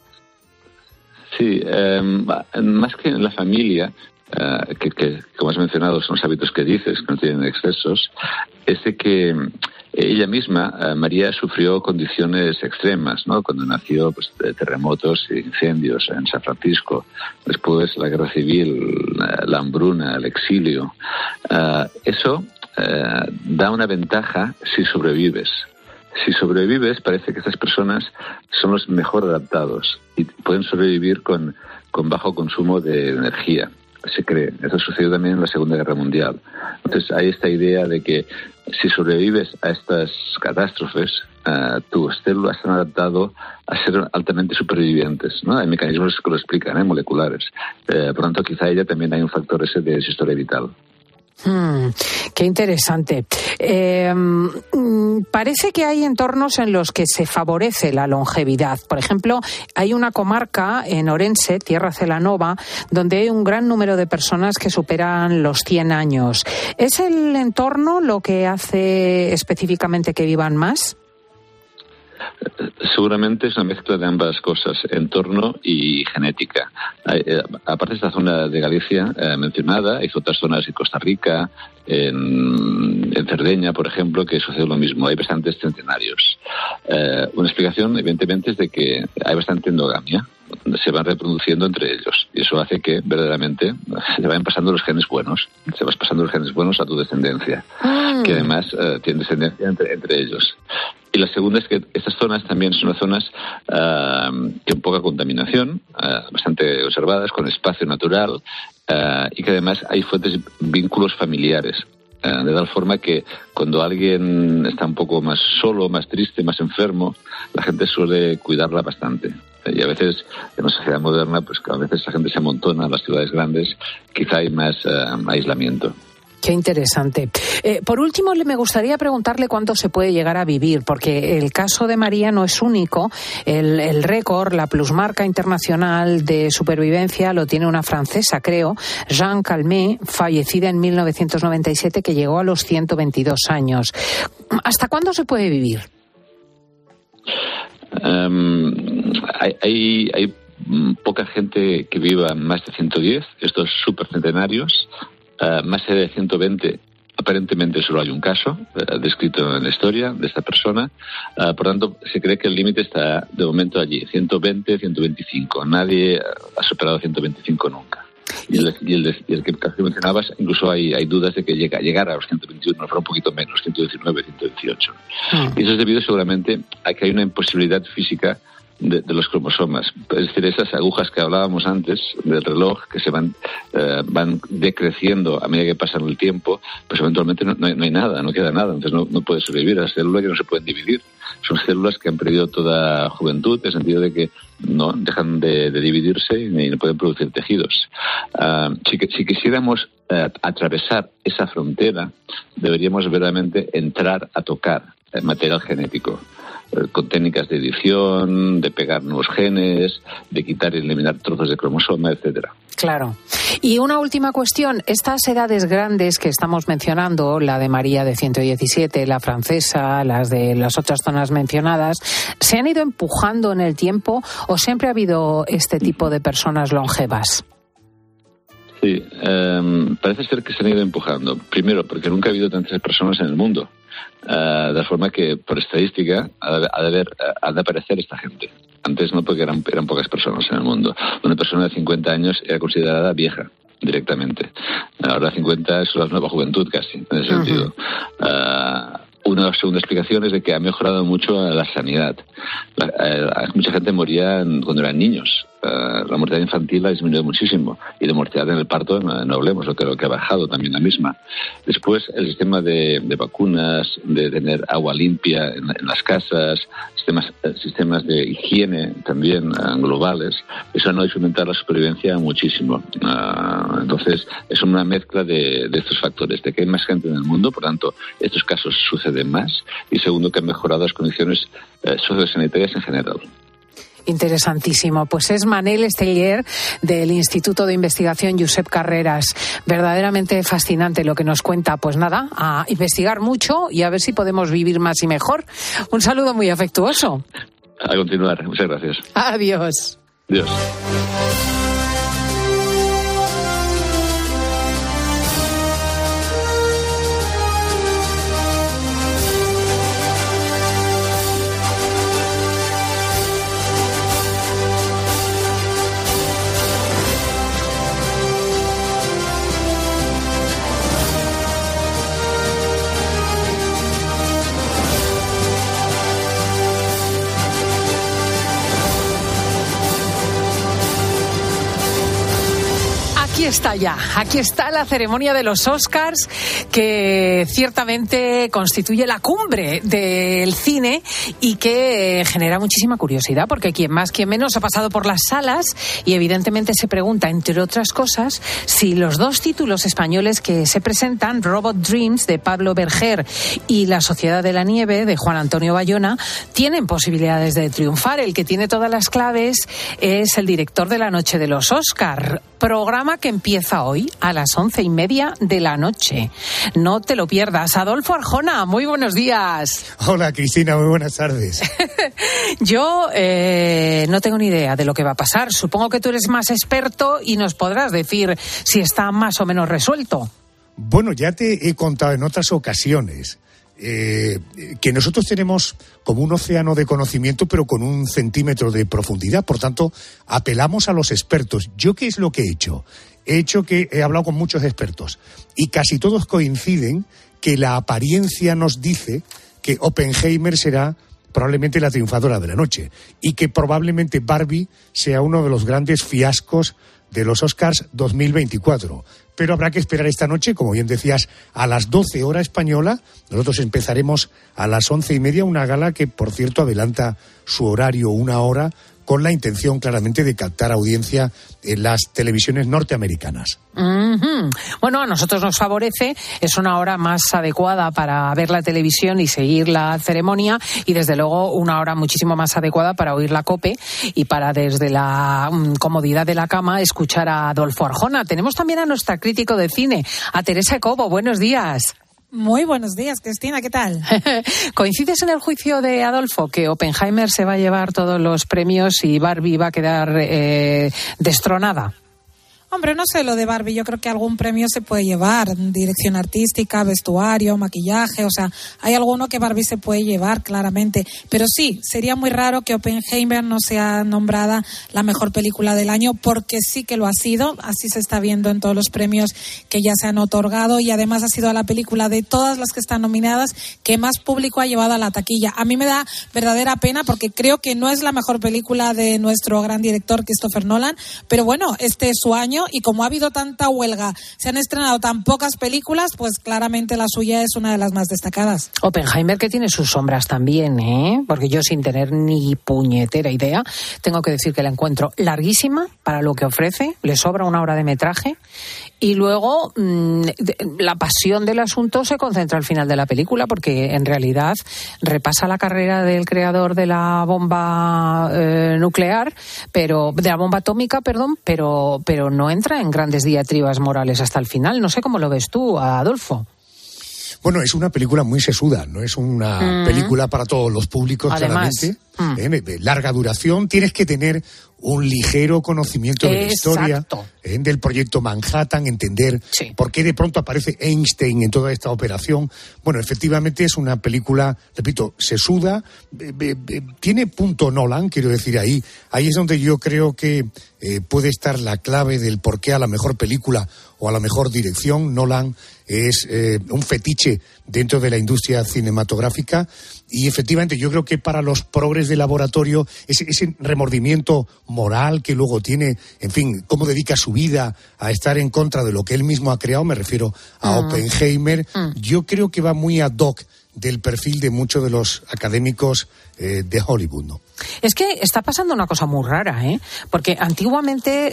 Sí, más que en la familia, que como has mencionado son los hábitos que dices, que no tienen excesos, es de que ella misma, María, sufrió condiciones extremas, ¿no? Cuando nació, pues, terremotos e incendios en San Francisco, después la guerra civil, la hambruna, el exilio. Eso da una ventaja si sobrevives. Si sobrevives, parece que estas personas son los mejor adaptados y pueden sobrevivir con bajo consumo de energía. Se cree. Eso sucedió también en la Segunda Guerra Mundial. Entonces hay esta idea de que si sobrevives a estas catástrofes, tus células se han adaptado a ser altamente supervivientes, ¿no? Hay mecanismos que lo explican, moleculares. Por tanto, quizá ella también hay un factor ese de su historia vital. Qué interesante. Parece que hay entornos en los que se favorece la longevidad. Por ejemplo, hay una comarca en Orense, Tierra Celanova, donde hay un gran número de personas que superan los 100 años. ¿Es el entorno lo que hace específicamente que vivan más? Seguramente es una mezcla de ambas cosas, entorno y genética. Aparte de esta zona de Galicia mencionada, hay otras zonas en Costa Rica, en Cerdeña, por ejemplo, que sucede lo mismo. Hay bastantes centenarios. Una explicación, evidentemente, es de que hay bastante endogamia. Se van reproduciendo entre ellos y eso hace que verdaderamente se vayan pasando los genes buenos. Se vas pasando los genes buenos a tu descendencia, que además tiene descendencia entre ellos. Y la segunda es que estas zonas también son zonas con poca contaminación, bastante observadas, con espacio natural y que además hay fuertes vínculos familiares. De tal forma que cuando alguien está un poco más solo, más triste, más enfermo, la gente suele cuidarla bastante. Y a veces, en una sociedad moderna, pues a veces la gente se amontona en las ciudades grandes, quizá hay más aislamiento. Qué interesante. Por último, me gustaría preguntarle cuánto se puede llegar a vivir, porque el caso de María no es único. El récord, la plusmarca internacional de supervivencia lo tiene una francesa, creo, Jeanne Calment, fallecida en 1997, que llegó a los 122 años. ¿Hasta cuándo se puede vivir? Hay poca gente que viva más de 110, estos supercentenarios. Más allá de 120, aparentemente solo hay un caso descrito en la historia de esta persona. Por tanto, se cree que el límite está de momento allí, 120, 125. Nadie ha superado 125 nunca. Y el que casi mencionabas, incluso hay dudas de que llegara a los 121, no fuera un poquito menos, 119, 118. Y eso es debido seguramente a que hay una imposibilidad física de los cromosomas, es decir, esas agujas que hablábamos antes del reloj que se van decreciendo a medida que pasa el tiempo, pues eventualmente no hay nada, no queda nada, entonces no puede sobrevivir. Las células que no se pueden dividir son células que han perdido toda juventud, en el sentido de que no dejan de dividirse y no pueden producir tejidos. Si quisiéramos atravesar esa frontera, deberíamos verdaderamente entrar a tocar material genético, con técnicas de edición, de pegar nuevos genes, de quitar y eliminar trozos de cromosoma, etcétera. Claro. Y una última cuestión. Estas edades grandes que estamos mencionando, la de María de 117, la francesa, las de las otras zonas mencionadas, ¿se han ido empujando en el tiempo o siempre ha habido este tipo de personas longevas? Sí, parece ser que se han ido empujando. Primero, porque nunca ha habido tantas personas en el mundo. De forma que, por estadística, ha de aparecer esta gente. Antes no, porque eran pocas personas en el mundo. Una persona de 50 años era considerada vieja directamente. Ahora 50 es la nueva juventud casi, en ese sentido. Una segunda explicación es de que ha mejorado mucho la sanidad. Mucha gente moría cuando eran niños. La mortalidad infantil ha disminuido muchísimo, y de mortalidad en el parto no hablemos, lo que ha bajado también la misma. Después, el sistema de vacunas, de tener agua limpia en las casas, sistemas de higiene también globales, eso no ha hecho aumentar la supervivencia muchísimo. Entonces, es una mezcla de estos factores, de que hay más gente en el mundo, por tanto, estos casos suceden más, y segundo, que han mejorado las condiciones sociosanitarias en general. Interesantísimo. Pues es Manel Esteller, del Instituto de Investigación Josep Carreras. Verdaderamente fascinante lo que nos cuenta. Pues nada, a investigar mucho y a ver si podemos vivir más y mejor. Un saludo muy afectuoso. A continuar. Muchas gracias. Adiós. Adiós. Aquí está la ceremonia de los Oscars, que ciertamente constituye la cumbre del cine y que genera muchísima curiosidad, porque quien más, quien menos ha pasado por las salas y evidentemente se pregunta, entre otras cosas, si los dos títulos españoles que se presentan, Robot Dreams de Pablo Berger y La Sociedad de la Nieve de Juan Antonio Bayona, tienen posibilidades de triunfar. El que tiene todas las claves es el director de La Noche de los Oscar, programa que empieza hoy a las 11:30 de la noche. No te lo pierdas. Adolfo Arjona, muy buenos días. Hola, Cristina, muy buenas tardes. Yo no tengo ni idea de lo que va a pasar. Supongo que tú eres más experto y nos podrás decir si está más o menos resuelto. Bueno, ya te he contado en otras ocasiones que nosotros tenemos como un océano de conocimiento, pero con 1 centímetro de profundidad. Por tanto, apelamos a los expertos. ¿Yo qué es lo que he hecho? He hablado con muchos expertos y casi todos coinciden que la apariencia nos dice que Oppenheimer será probablemente la triunfadora de la noche y que probablemente Barbie sea uno de los grandes fiascos de los Oscars 2024. Pero habrá que esperar esta noche, como bien decías, a las 12 hora española. Nosotros empezaremos a las 11:30, una gala que, por cierto, adelanta su horario una hora, con la intención claramente de captar audiencia en las televisiones norteamericanas. Bueno, a nosotros nos favorece, es una hora más adecuada para ver la televisión y seguir la ceremonia, y desde luego una hora muchísimo más adecuada para oír la COPE y para desde la comodidad de la cama escuchar a Adolfo Arjona. Tenemos también a nuestra crítico de cine, a Teresa Cobo. Buenos días. Muy buenos días, Cristina, ¿qué tal? ¿Coincides en el juicio de Adolfo que Oppenheimer se va a llevar todos los premios y Barbie va a quedar destronada? Hombre, no sé lo de Barbie, yo creo que algún premio se puede llevar, dirección artística, vestuario, maquillaje, o sea, hay alguno que Barbie se puede llevar claramente, pero sí, sería muy raro que Oppenheimer no sea nombrada la mejor película del año, porque sí que lo ha sido, así se está viendo en todos los premios que ya se han otorgado, y además ha sido la película de todas las que están nominadas que más público ha llevado a la taquilla. A mí me da verdadera pena porque creo que no es la mejor película de nuestro gran director Christopher Nolan, pero bueno, este es su año, y como ha habido tanta huelga, se han estrenado tan pocas películas, pues claramente la suya es una de las más destacadas. Oppenheimer, que tiene sus sombras también, porque yo, sin tener ni puñetera idea, tengo que decir que la encuentro larguísima para lo que ofrece, le sobra una hora de metraje, y luego la pasión del asunto se concentra al final de la película, porque en realidad repasa la carrera del creador de la bomba nuclear, pero de la bomba atómica, pero no entra en grandes diatribas morales hasta el final. No sé cómo lo ves tú, Adolfo. Bueno, es una película muy sesuda, no es una película para todos los públicos, además, claramente. De larga duración, tienes que tener un ligero conocimiento de la historia, del proyecto Manhattan, entender por qué de pronto aparece Einstein en toda esta operación. Bueno, efectivamente es una película, repito, sesuda, tiene punto Nolan, quiero decir, ahí es donde yo creo que puede estar la clave del por qué a la mejor película o a la mejor dirección Nolan es un fetiche dentro de la industria cinematográfica. Y efectivamente yo creo que para los progres de laboratorio ese remordimiento moral que luego tiene, en fin, cómo dedica su vida a estar en contra de lo que él mismo ha creado, me refiero a Oppenheimer, yo creo que va muy ad hoc del perfil de muchos de los académicos de Hollywood, ¿no? Es que está pasando una cosa muy rara, porque antiguamente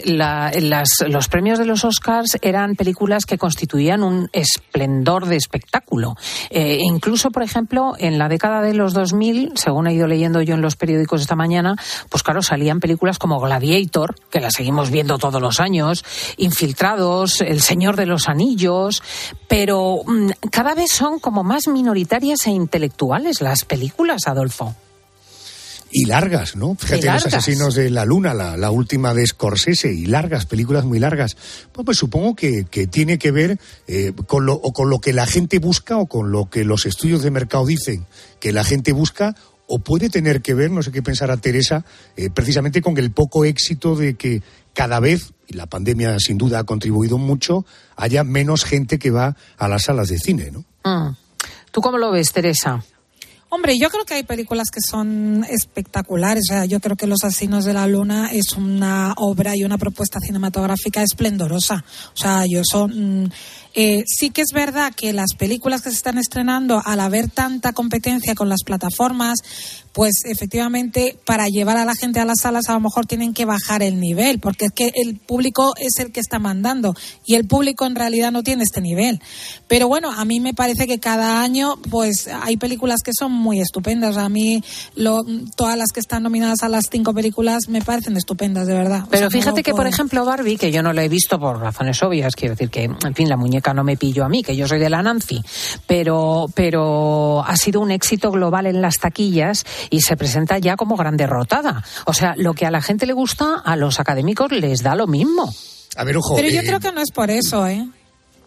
los premios de los Oscars eran películas que constituían un esplendor de espectáculo. Incluso, por ejemplo, en la década de los 2000, según he ido leyendo yo en los periódicos esta mañana, pues claro, salían películas como Gladiator, que la seguimos viendo todos los años, Infiltrados, El Señor de los Anillos, pero cada vez son como más minoritarias e intelectuales las películas, Adolfo. Y largas, ¿no? Fíjate, Los Asesinos de la Luna, la última de Scorsese, y largas, películas muy largas. Pues supongo que tiene que ver con lo que la gente busca, o con lo que los estudios de mercado dicen que la gente busca, o puede tener que ver, no sé qué pensará Teresa, precisamente con el poco éxito de que cada vez, y la pandemia sin duda ha contribuido mucho, haya menos gente que va a las salas de cine, ¿no? ¿Tú cómo lo ves, Teresa? Hombre, yo creo que hay películas que son espectaculares. O sea, yo creo que Los Asesinos de la Luna es una obra y una propuesta cinematográfica esplendorosa. O sea, sí que es verdad que las películas que se están estrenando, al haber tanta competencia con las plataformas, pues efectivamente para llevar a la gente a las salas a lo mejor tienen que bajar el nivel, porque es que el público es el que está mandando y el público en realidad no tiene este nivel. Pero bueno, a mí me parece que cada año pues hay películas que son muy estupendas. A mí todas las que están nominadas a las 5 películas me parecen estupendas, de verdad. Pero fíjate que, por ejemplo, Barbie, que yo no la he visto por razones obvias, quiero decir que, en fin, la muñeca no me pilló a mí, que yo soy de la Nancy, pero ha sido un éxito global en las taquillas y se presenta ya como gran derrotada. O sea, lo que a la gente le gusta, a los académicos les da lo mismo. A ver, ojo. Pero yo creo que no es por eso,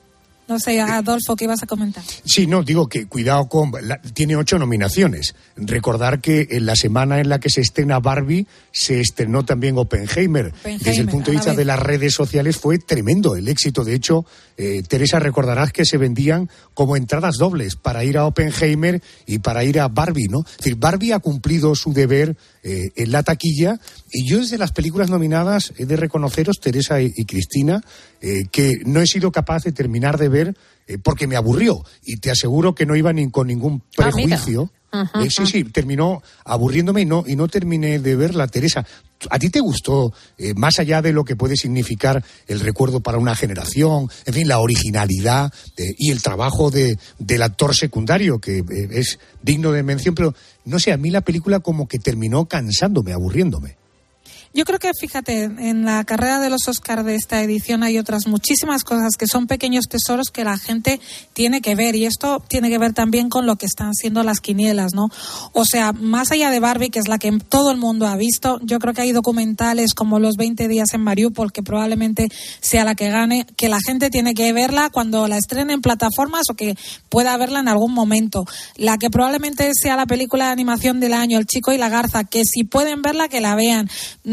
No sé, Adolfo, ¿qué ibas a comentar? Sí, no, digo que cuidado tiene 8 nominaciones. Recordar que en la semana en la que se estrena Barbie, se estrenó también Oppenheimer. Desde el punto de vista de las redes sociales fue tremendo el éxito. De hecho, Teresa, recordarás que se vendían como entradas dobles para ir a Oppenheimer y para ir a Barbie, ¿no? Es decir, Barbie ha cumplido su deber en la taquilla, y yo desde las películas nominadas he de reconoceros, Teresa y Cristina, que no he sido capaz de terminar de ver porque me aburrió, y te aseguro que no iba ni con ningún prejuicio. Sí, terminó aburriéndome y no terminé de verla. Teresa, ¿a ti te gustó, más allá de lo que puede significar el recuerdo para una generación, en fin, la originalidad y el trabajo del actor secundario, que es digno de mención, pero no sé, a mí la película como que terminó cansándome, aburriéndome? Yo creo que, fíjate, en la carrera de los Oscar de esta edición hay otras muchísimas cosas que son pequeños tesoros que la gente tiene que ver, y esto tiene que ver también con lo que están siendo las quinielas, ¿no? O sea, más allá de Barbie, que es la que todo el mundo ha visto, yo creo que hay documentales como Los 20 días en Mariupol, que probablemente sea la que gane, que la gente tiene que verla cuando la estrenen en plataformas o que pueda verla en algún momento. La que probablemente sea la película de animación del año, El chico y la garza, que si pueden verla, que la vean.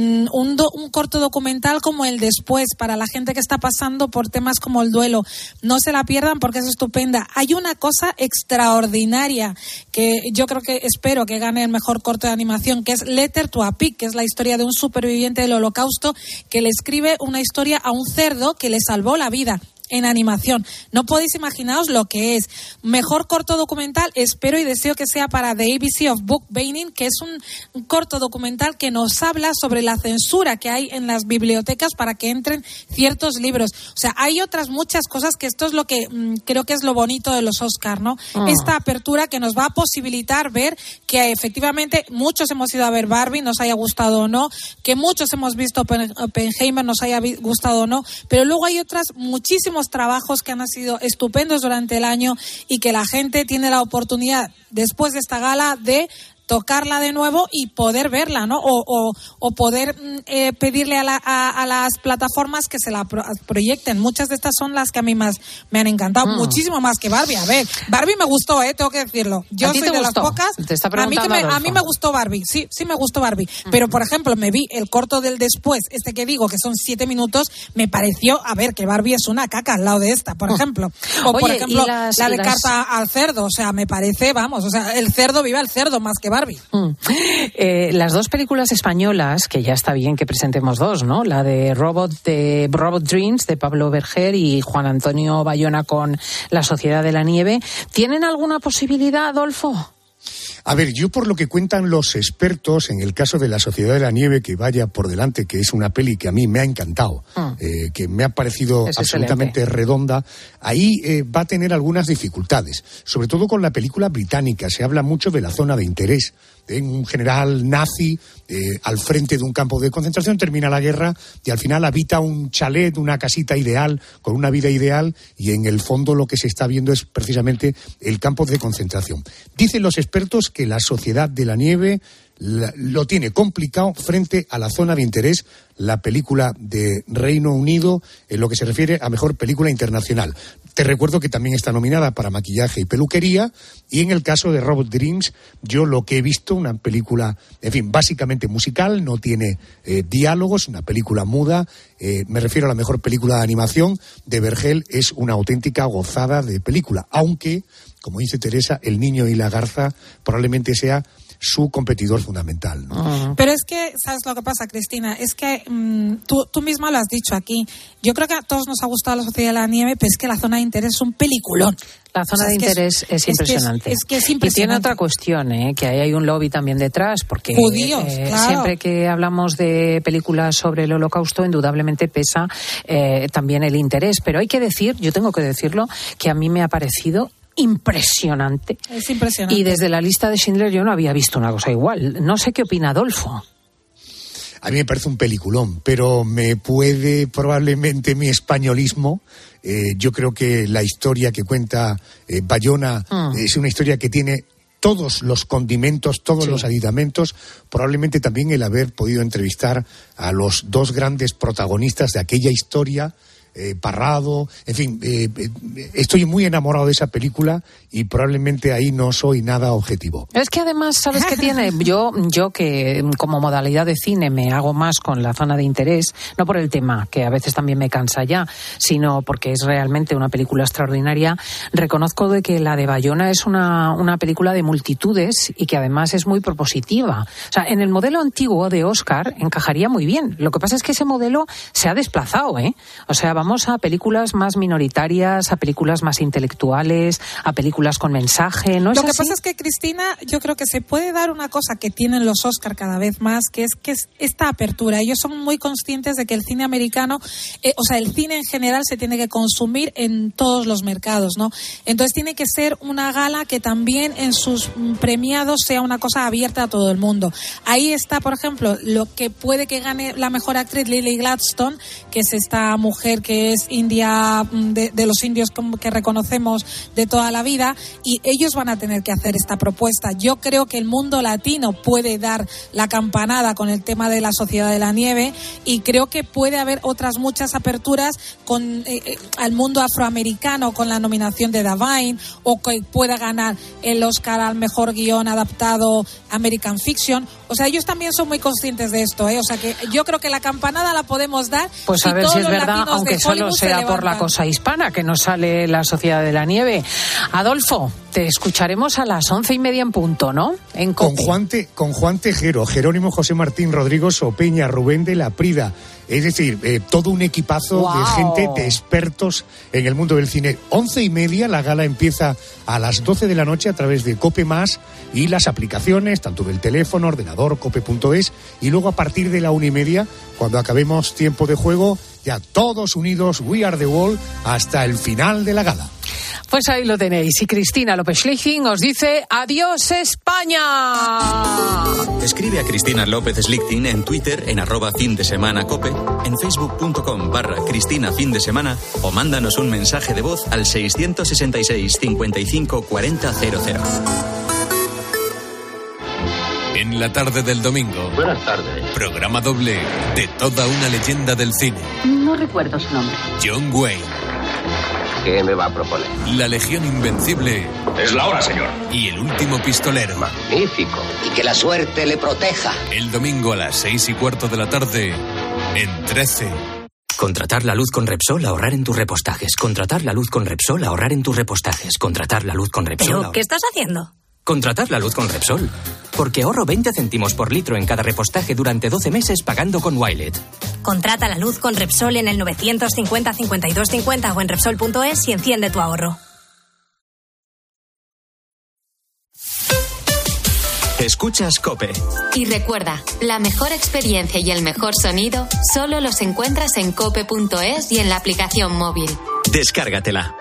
Un corto documental como El después, para la gente que está pasando por temas como el duelo. No se la pierdan porque es estupenda. Hay una cosa extraordinaria que yo creo que espero que gane el mejor corto de animación, que es Letter to a Pig, que es la historia de un superviviente del Holocausto que le escribe una historia a un cerdo que le salvó la vida. En animación. No podéis imaginaros lo que es. Mejor corto documental, espero y deseo que sea para The ABC of Book Banning, que es un corto documental que nos habla sobre la censura que hay en las bibliotecas para que entren ciertos libros. O sea, hay otras muchas cosas que esto es lo que creo que es lo bonito de los Oscar, ¿no? Esta apertura que nos va a posibilitar ver que efectivamente muchos hemos ido a ver Barbie, nos haya gustado o no, que muchos hemos visto Oppenheimer, nos haya gustado o no, pero luego hay otras muchísimos trabajos que han sido estupendos durante el año y que la gente tiene la oportunidad después de esta gala de tocarla de nuevo y poder verla, ¿no? O poder pedirle a las plataformas que se la proyecten. Muchas de estas son las que a mí más me han encantado, muchísimo más que Barbie. A ver, Barbie me gustó, tengo que decirlo. Yo soy de las pocas. A mí me gustó Barbie, sí me gustó Barbie. Pero, por ejemplo, me vi el corto del después, que digo que son 7 minutos, me pareció, a ver, que Barbie es una caca al lado de esta, por ejemplo. Por ejemplo, la de Carta al cerdo, o sea, me parece, vamos, o sea, el cerdo, viva el cerdo, más que Barbie. Las dos películas españolas, que ya está bien que presentemos dos, ¿no? La de Robot Dreams, de Pablo Berger, y Juan Antonio Bayona con La Sociedad de la Nieve, ¿tienen alguna posibilidad, Adolfo? A ver, yo por lo que cuentan los expertos, en el caso de La Sociedad de la Nieve, que vaya por delante, que es una peli que a mí me ha encantado, que me ha parecido absolutamente redonda, ahí va a tener algunas dificultades, sobre todo con la película británica. Se habla mucho de la zona de interés, de un general nazi al frente de un campo de concentración, termina la guerra y al final habita un chalet, una casita ideal, con una vida ideal, y en el fondo lo que se está viendo es precisamente el campo de concentración. Dicen los expertos que La Sociedad de la Nieve lo tiene complicado frente a La Zona de Interés, la película de Reino Unido, en lo que se refiere a mejor película internacional. Te recuerdo que también está nominada para maquillaje y peluquería, y en el caso de Robot Dreams, yo lo que he visto, una película, en fin, básicamente musical, no tiene diálogos, una película muda, me refiero a la mejor película de animación de Vergel, es una auténtica gozada de película, aunque, como dice Teresa, El niño y la garza probablemente sea su competidor fundamental, ¿no? Pero es que, ¿sabes lo que pasa, Cristina? Es que tú misma lo has dicho aquí. Yo creo que a todos nos ha gustado La Sociedad de la Nieve, pero es que La Zona de Interés es un peliculón. La Zona de Interés es impresionante. Es que es impresionante. Y tiene otra cuestión, que ahí hay un lobby también detrás, porque judíos, claro. Siempre que hablamos de películas sobre el Holocausto, indudablemente pesa también el interés. Pero hay que decir, yo tengo que decirlo, que a mí me ha parecido impresionante. Es impresionante. Y desde La Lista de Schindler yo no había visto una cosa igual. No sé qué opina Adolfo. A mí me parece un peliculón, pero me puede probablemente mi españolismo. Yo creo que la historia que cuenta Bayona es una historia que tiene todos los condimentos, todos los aditamentos, probablemente también el haber podido entrevistar a los dos grandes protagonistas de aquella historia, Parrado, en fin, estoy muy enamorado de esa película y probablemente ahí no soy nada objetivo. Es que además, ¿sabes qué tiene? Yo que como modalidad de cine me hago más con la zona de interés, no por el tema, que a veces también me cansa ya, sino porque es realmente una película extraordinaria. Reconozco de que la de Bayona es una película de multitudes y que además es muy propositiva. O sea, en el modelo antiguo de Oscar encajaría muy bien. Lo que pasa es que ese modelo se ha desplazado, ¿eh? O sea, vamos a películas más minoritarias, a películas más intelectuales, a películas con mensaje, ¿no es así? Lo que pasa es que, Cristina, yo creo que se puede dar una cosa que tienen los Oscar cada vez más, que es esta apertura. Ellos son muy conscientes de que el cine americano, o sea, el cine en general se tiene que consumir en todos los mercados, ¿no? Entonces tiene que ser una gala que también en sus premiados sea una cosa abierta a todo el mundo. Ahí está, por ejemplo, lo que puede que gane la mejor actriz, Lily Gladstone, que es esta mujer que es india, de los indios que reconocemos de toda la vida, y ellos van a tener que hacer esta propuesta. Yo creo que el mundo latino puede dar la campanada con el tema de la Sociedad de la Nieve, y creo que puede haber otras muchas aperturas con al mundo afroamericano con la nominación de Da'Vine, o que pueda ganar el Oscar al mejor guión adaptado American Fiction. O sea, ellos también son muy conscientes de esto, ¿eh? O sea, que yo creo que la campanada la podemos dar. Pues a ver si es verdad, aunque solo sea por la cosa hispana, que no sale la Sociedad de la Nieve. Adolfo, te escucharemos a las 11:30 en punto, ¿no? Con Juan Tejero, Jerónimo José Martín, Rodrigo Sopeña, Rubén de la Prida. Es decir, todo un equipazo de gente, de expertos en el mundo del cine. 11:30, la gala empieza a las 12 de la noche a través de COPE+, y las aplicaciones, tanto del teléfono, ordenador, cope.es, y luego a partir de la 1:30, cuando acabemos tiempo de juego, ya todos unidos, We Are the World, hasta el final de la gala. Pues ahí lo tenéis. Y Cristina López-Schlichting os dice ¡adiós, España! Escribe a Cristina López-Schlichting en Twitter en @findesemanacope, en facebook.com/CristinaFindesemana, o mándanos un mensaje de voz al 666 55 40 00. En la tarde del domingo. Buenas tardes. Programa doble de toda una leyenda del cine. No recuerdo su nombre. John Wayne. ¿Qué me va a proponer? La Legión Invencible. Es la hora, señor. Y el último pistolero. Magnífico. Y que la suerte le proteja. El domingo a las 6:15 de la tarde, en 13. Contratar la luz con Repsol, ahorrar en tus repostajes. Contratar la luz con Repsol, ahorrar en tus repostajes. Contratar la luz con Repsol. ¿Pero qué estás haciendo? Contratar la luz con Repsol. Porque ahorro 20 céntimos por litro en cada repostaje durante 12 meses pagando con Wilet. Contrata la luz con Repsol en el 950 52 50 o en Repsol.es y enciende tu ahorro. Escuchas COPE. Y recuerda, la mejor experiencia y el mejor sonido solo los encuentras en cope.es y en la aplicación móvil. Descárgatela.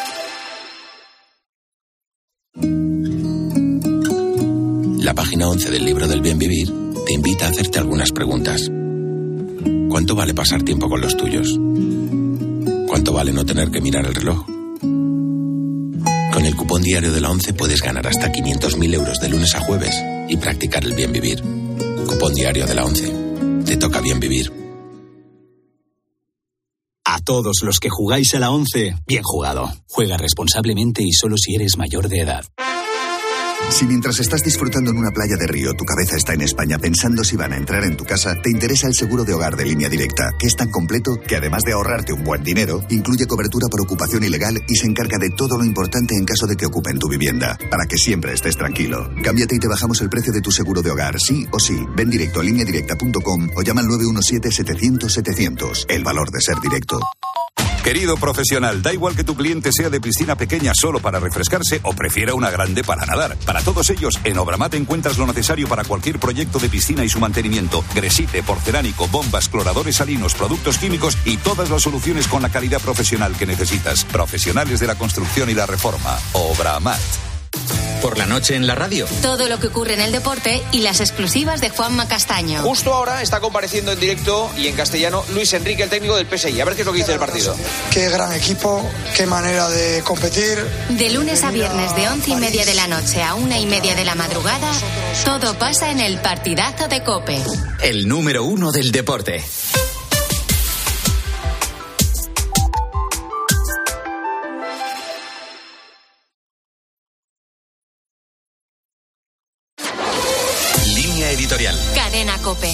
La página 11 del libro del bien vivir te invita a hacerte algunas preguntas. ¿Cuánto vale pasar tiempo con los tuyos? ¿Cuánto vale no tener que mirar el reloj? Con el cupón diario de la 11 puedes ganar hasta 500.000 euros de lunes a jueves y practicar el bien vivir. Cupón diario de la 11. Te toca bien vivir. A todos los que jugáis a la 11, bien jugado. Juega responsablemente y solo si eres mayor de edad. Si mientras estás disfrutando en una playa de Río, tu cabeza está en España pensando si van a entrar en tu casa, te interesa el seguro de hogar de Línea Directa, que es tan completo que además de ahorrarte un buen dinero, incluye cobertura por ocupación ilegal y se encarga de todo lo importante en caso de que ocupen tu vivienda, para que siempre estés tranquilo. Cámbiate y te bajamos el precio de tu seguro de hogar, sí o sí. Ven directo a lineadirecta.com o llama al 917-700-700. El valor de ser directo. Querido profesional, da igual que tu cliente sea de piscina pequeña solo para refrescarse o prefiera una grande para nadar. Para todos ellos, en Obramat encuentras lo necesario para cualquier proyecto de piscina y su mantenimiento. Gresite, porcelánico, bombas, cloradores salinos, productos químicos y todas las soluciones con la calidad profesional que necesitas. Profesionales de la construcción y la reforma. Obramat. Por la noche en la radio. Todo lo que ocurre en el deporte y las exclusivas de Juanma Castaño. Justo ahora está compareciendo en directo y en castellano Luis Enrique, el técnico del PSG. A ver qué es lo que dice el partido. Qué gran equipo, qué manera de competir. De lunes a viernes de 11:30 de la noche a 1:30 de la madrugada, todo pasa en el partidazo de COPE. El número 1 del deporte. editorial. Cadena COPE.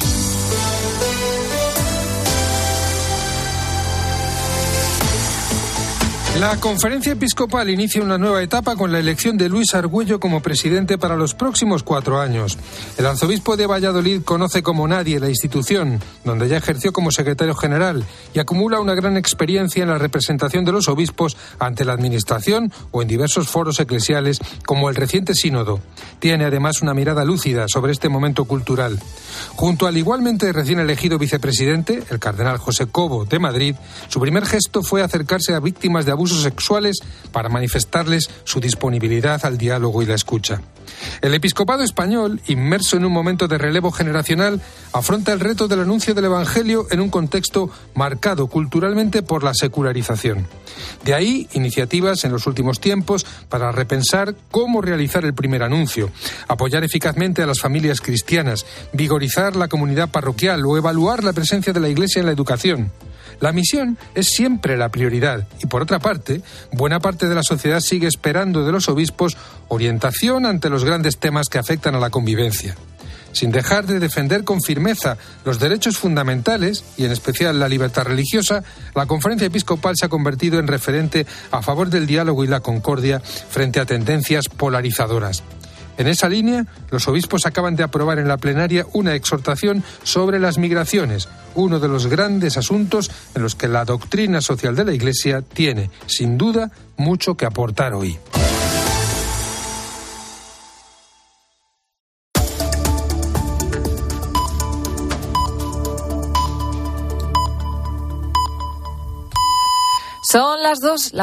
La Conferencia Episcopal inicia una nueva etapa con la elección de Luis Argüello como presidente para los próximos 4 años. El arzobispo de Valladolid conoce como nadie la institución, donde ya ejerció como secretario general y acumula una gran experiencia en la representación de los obispos ante la administración o en diversos foros eclesiales como el reciente sínodo. Tiene además una mirada lúcida sobre este momento cultural. Junto al igualmente recién elegido vicepresidente, el cardenal José Cobo de Madrid, su primer gesto fue acercarse a víctimas de abusos sexuales para manifestarles su disponibilidad al diálogo y la escucha. El episcopado español, inmerso en un momento de relevo generacional, afronta el reto del anuncio del Evangelio en un contexto marcado culturalmente por la secularización. De ahí iniciativas en los últimos tiempos para repensar cómo realizar el primer anuncio, apoyar eficazmente a las familias cristianas, vigorizar la comunidad parroquial o evaluar la presencia de la Iglesia en la educación. La misión es siempre la prioridad y, por otra parte, buena parte de la sociedad sigue esperando de los obispos orientación ante los grandes temas que afectan a la convivencia. Sin dejar de defender con firmeza los derechos fundamentales, y en especial la libertad religiosa, la Conferencia Episcopal se ha convertido en referente a favor del diálogo y la concordia frente a tendencias polarizadoras. En esa línea, los obispos acaban de aprobar en la plenaria una exhortación sobre las migraciones, uno de los grandes asuntos en los que la doctrina social de la Iglesia tiene, sin duda, mucho que aportar hoy. Son las 2.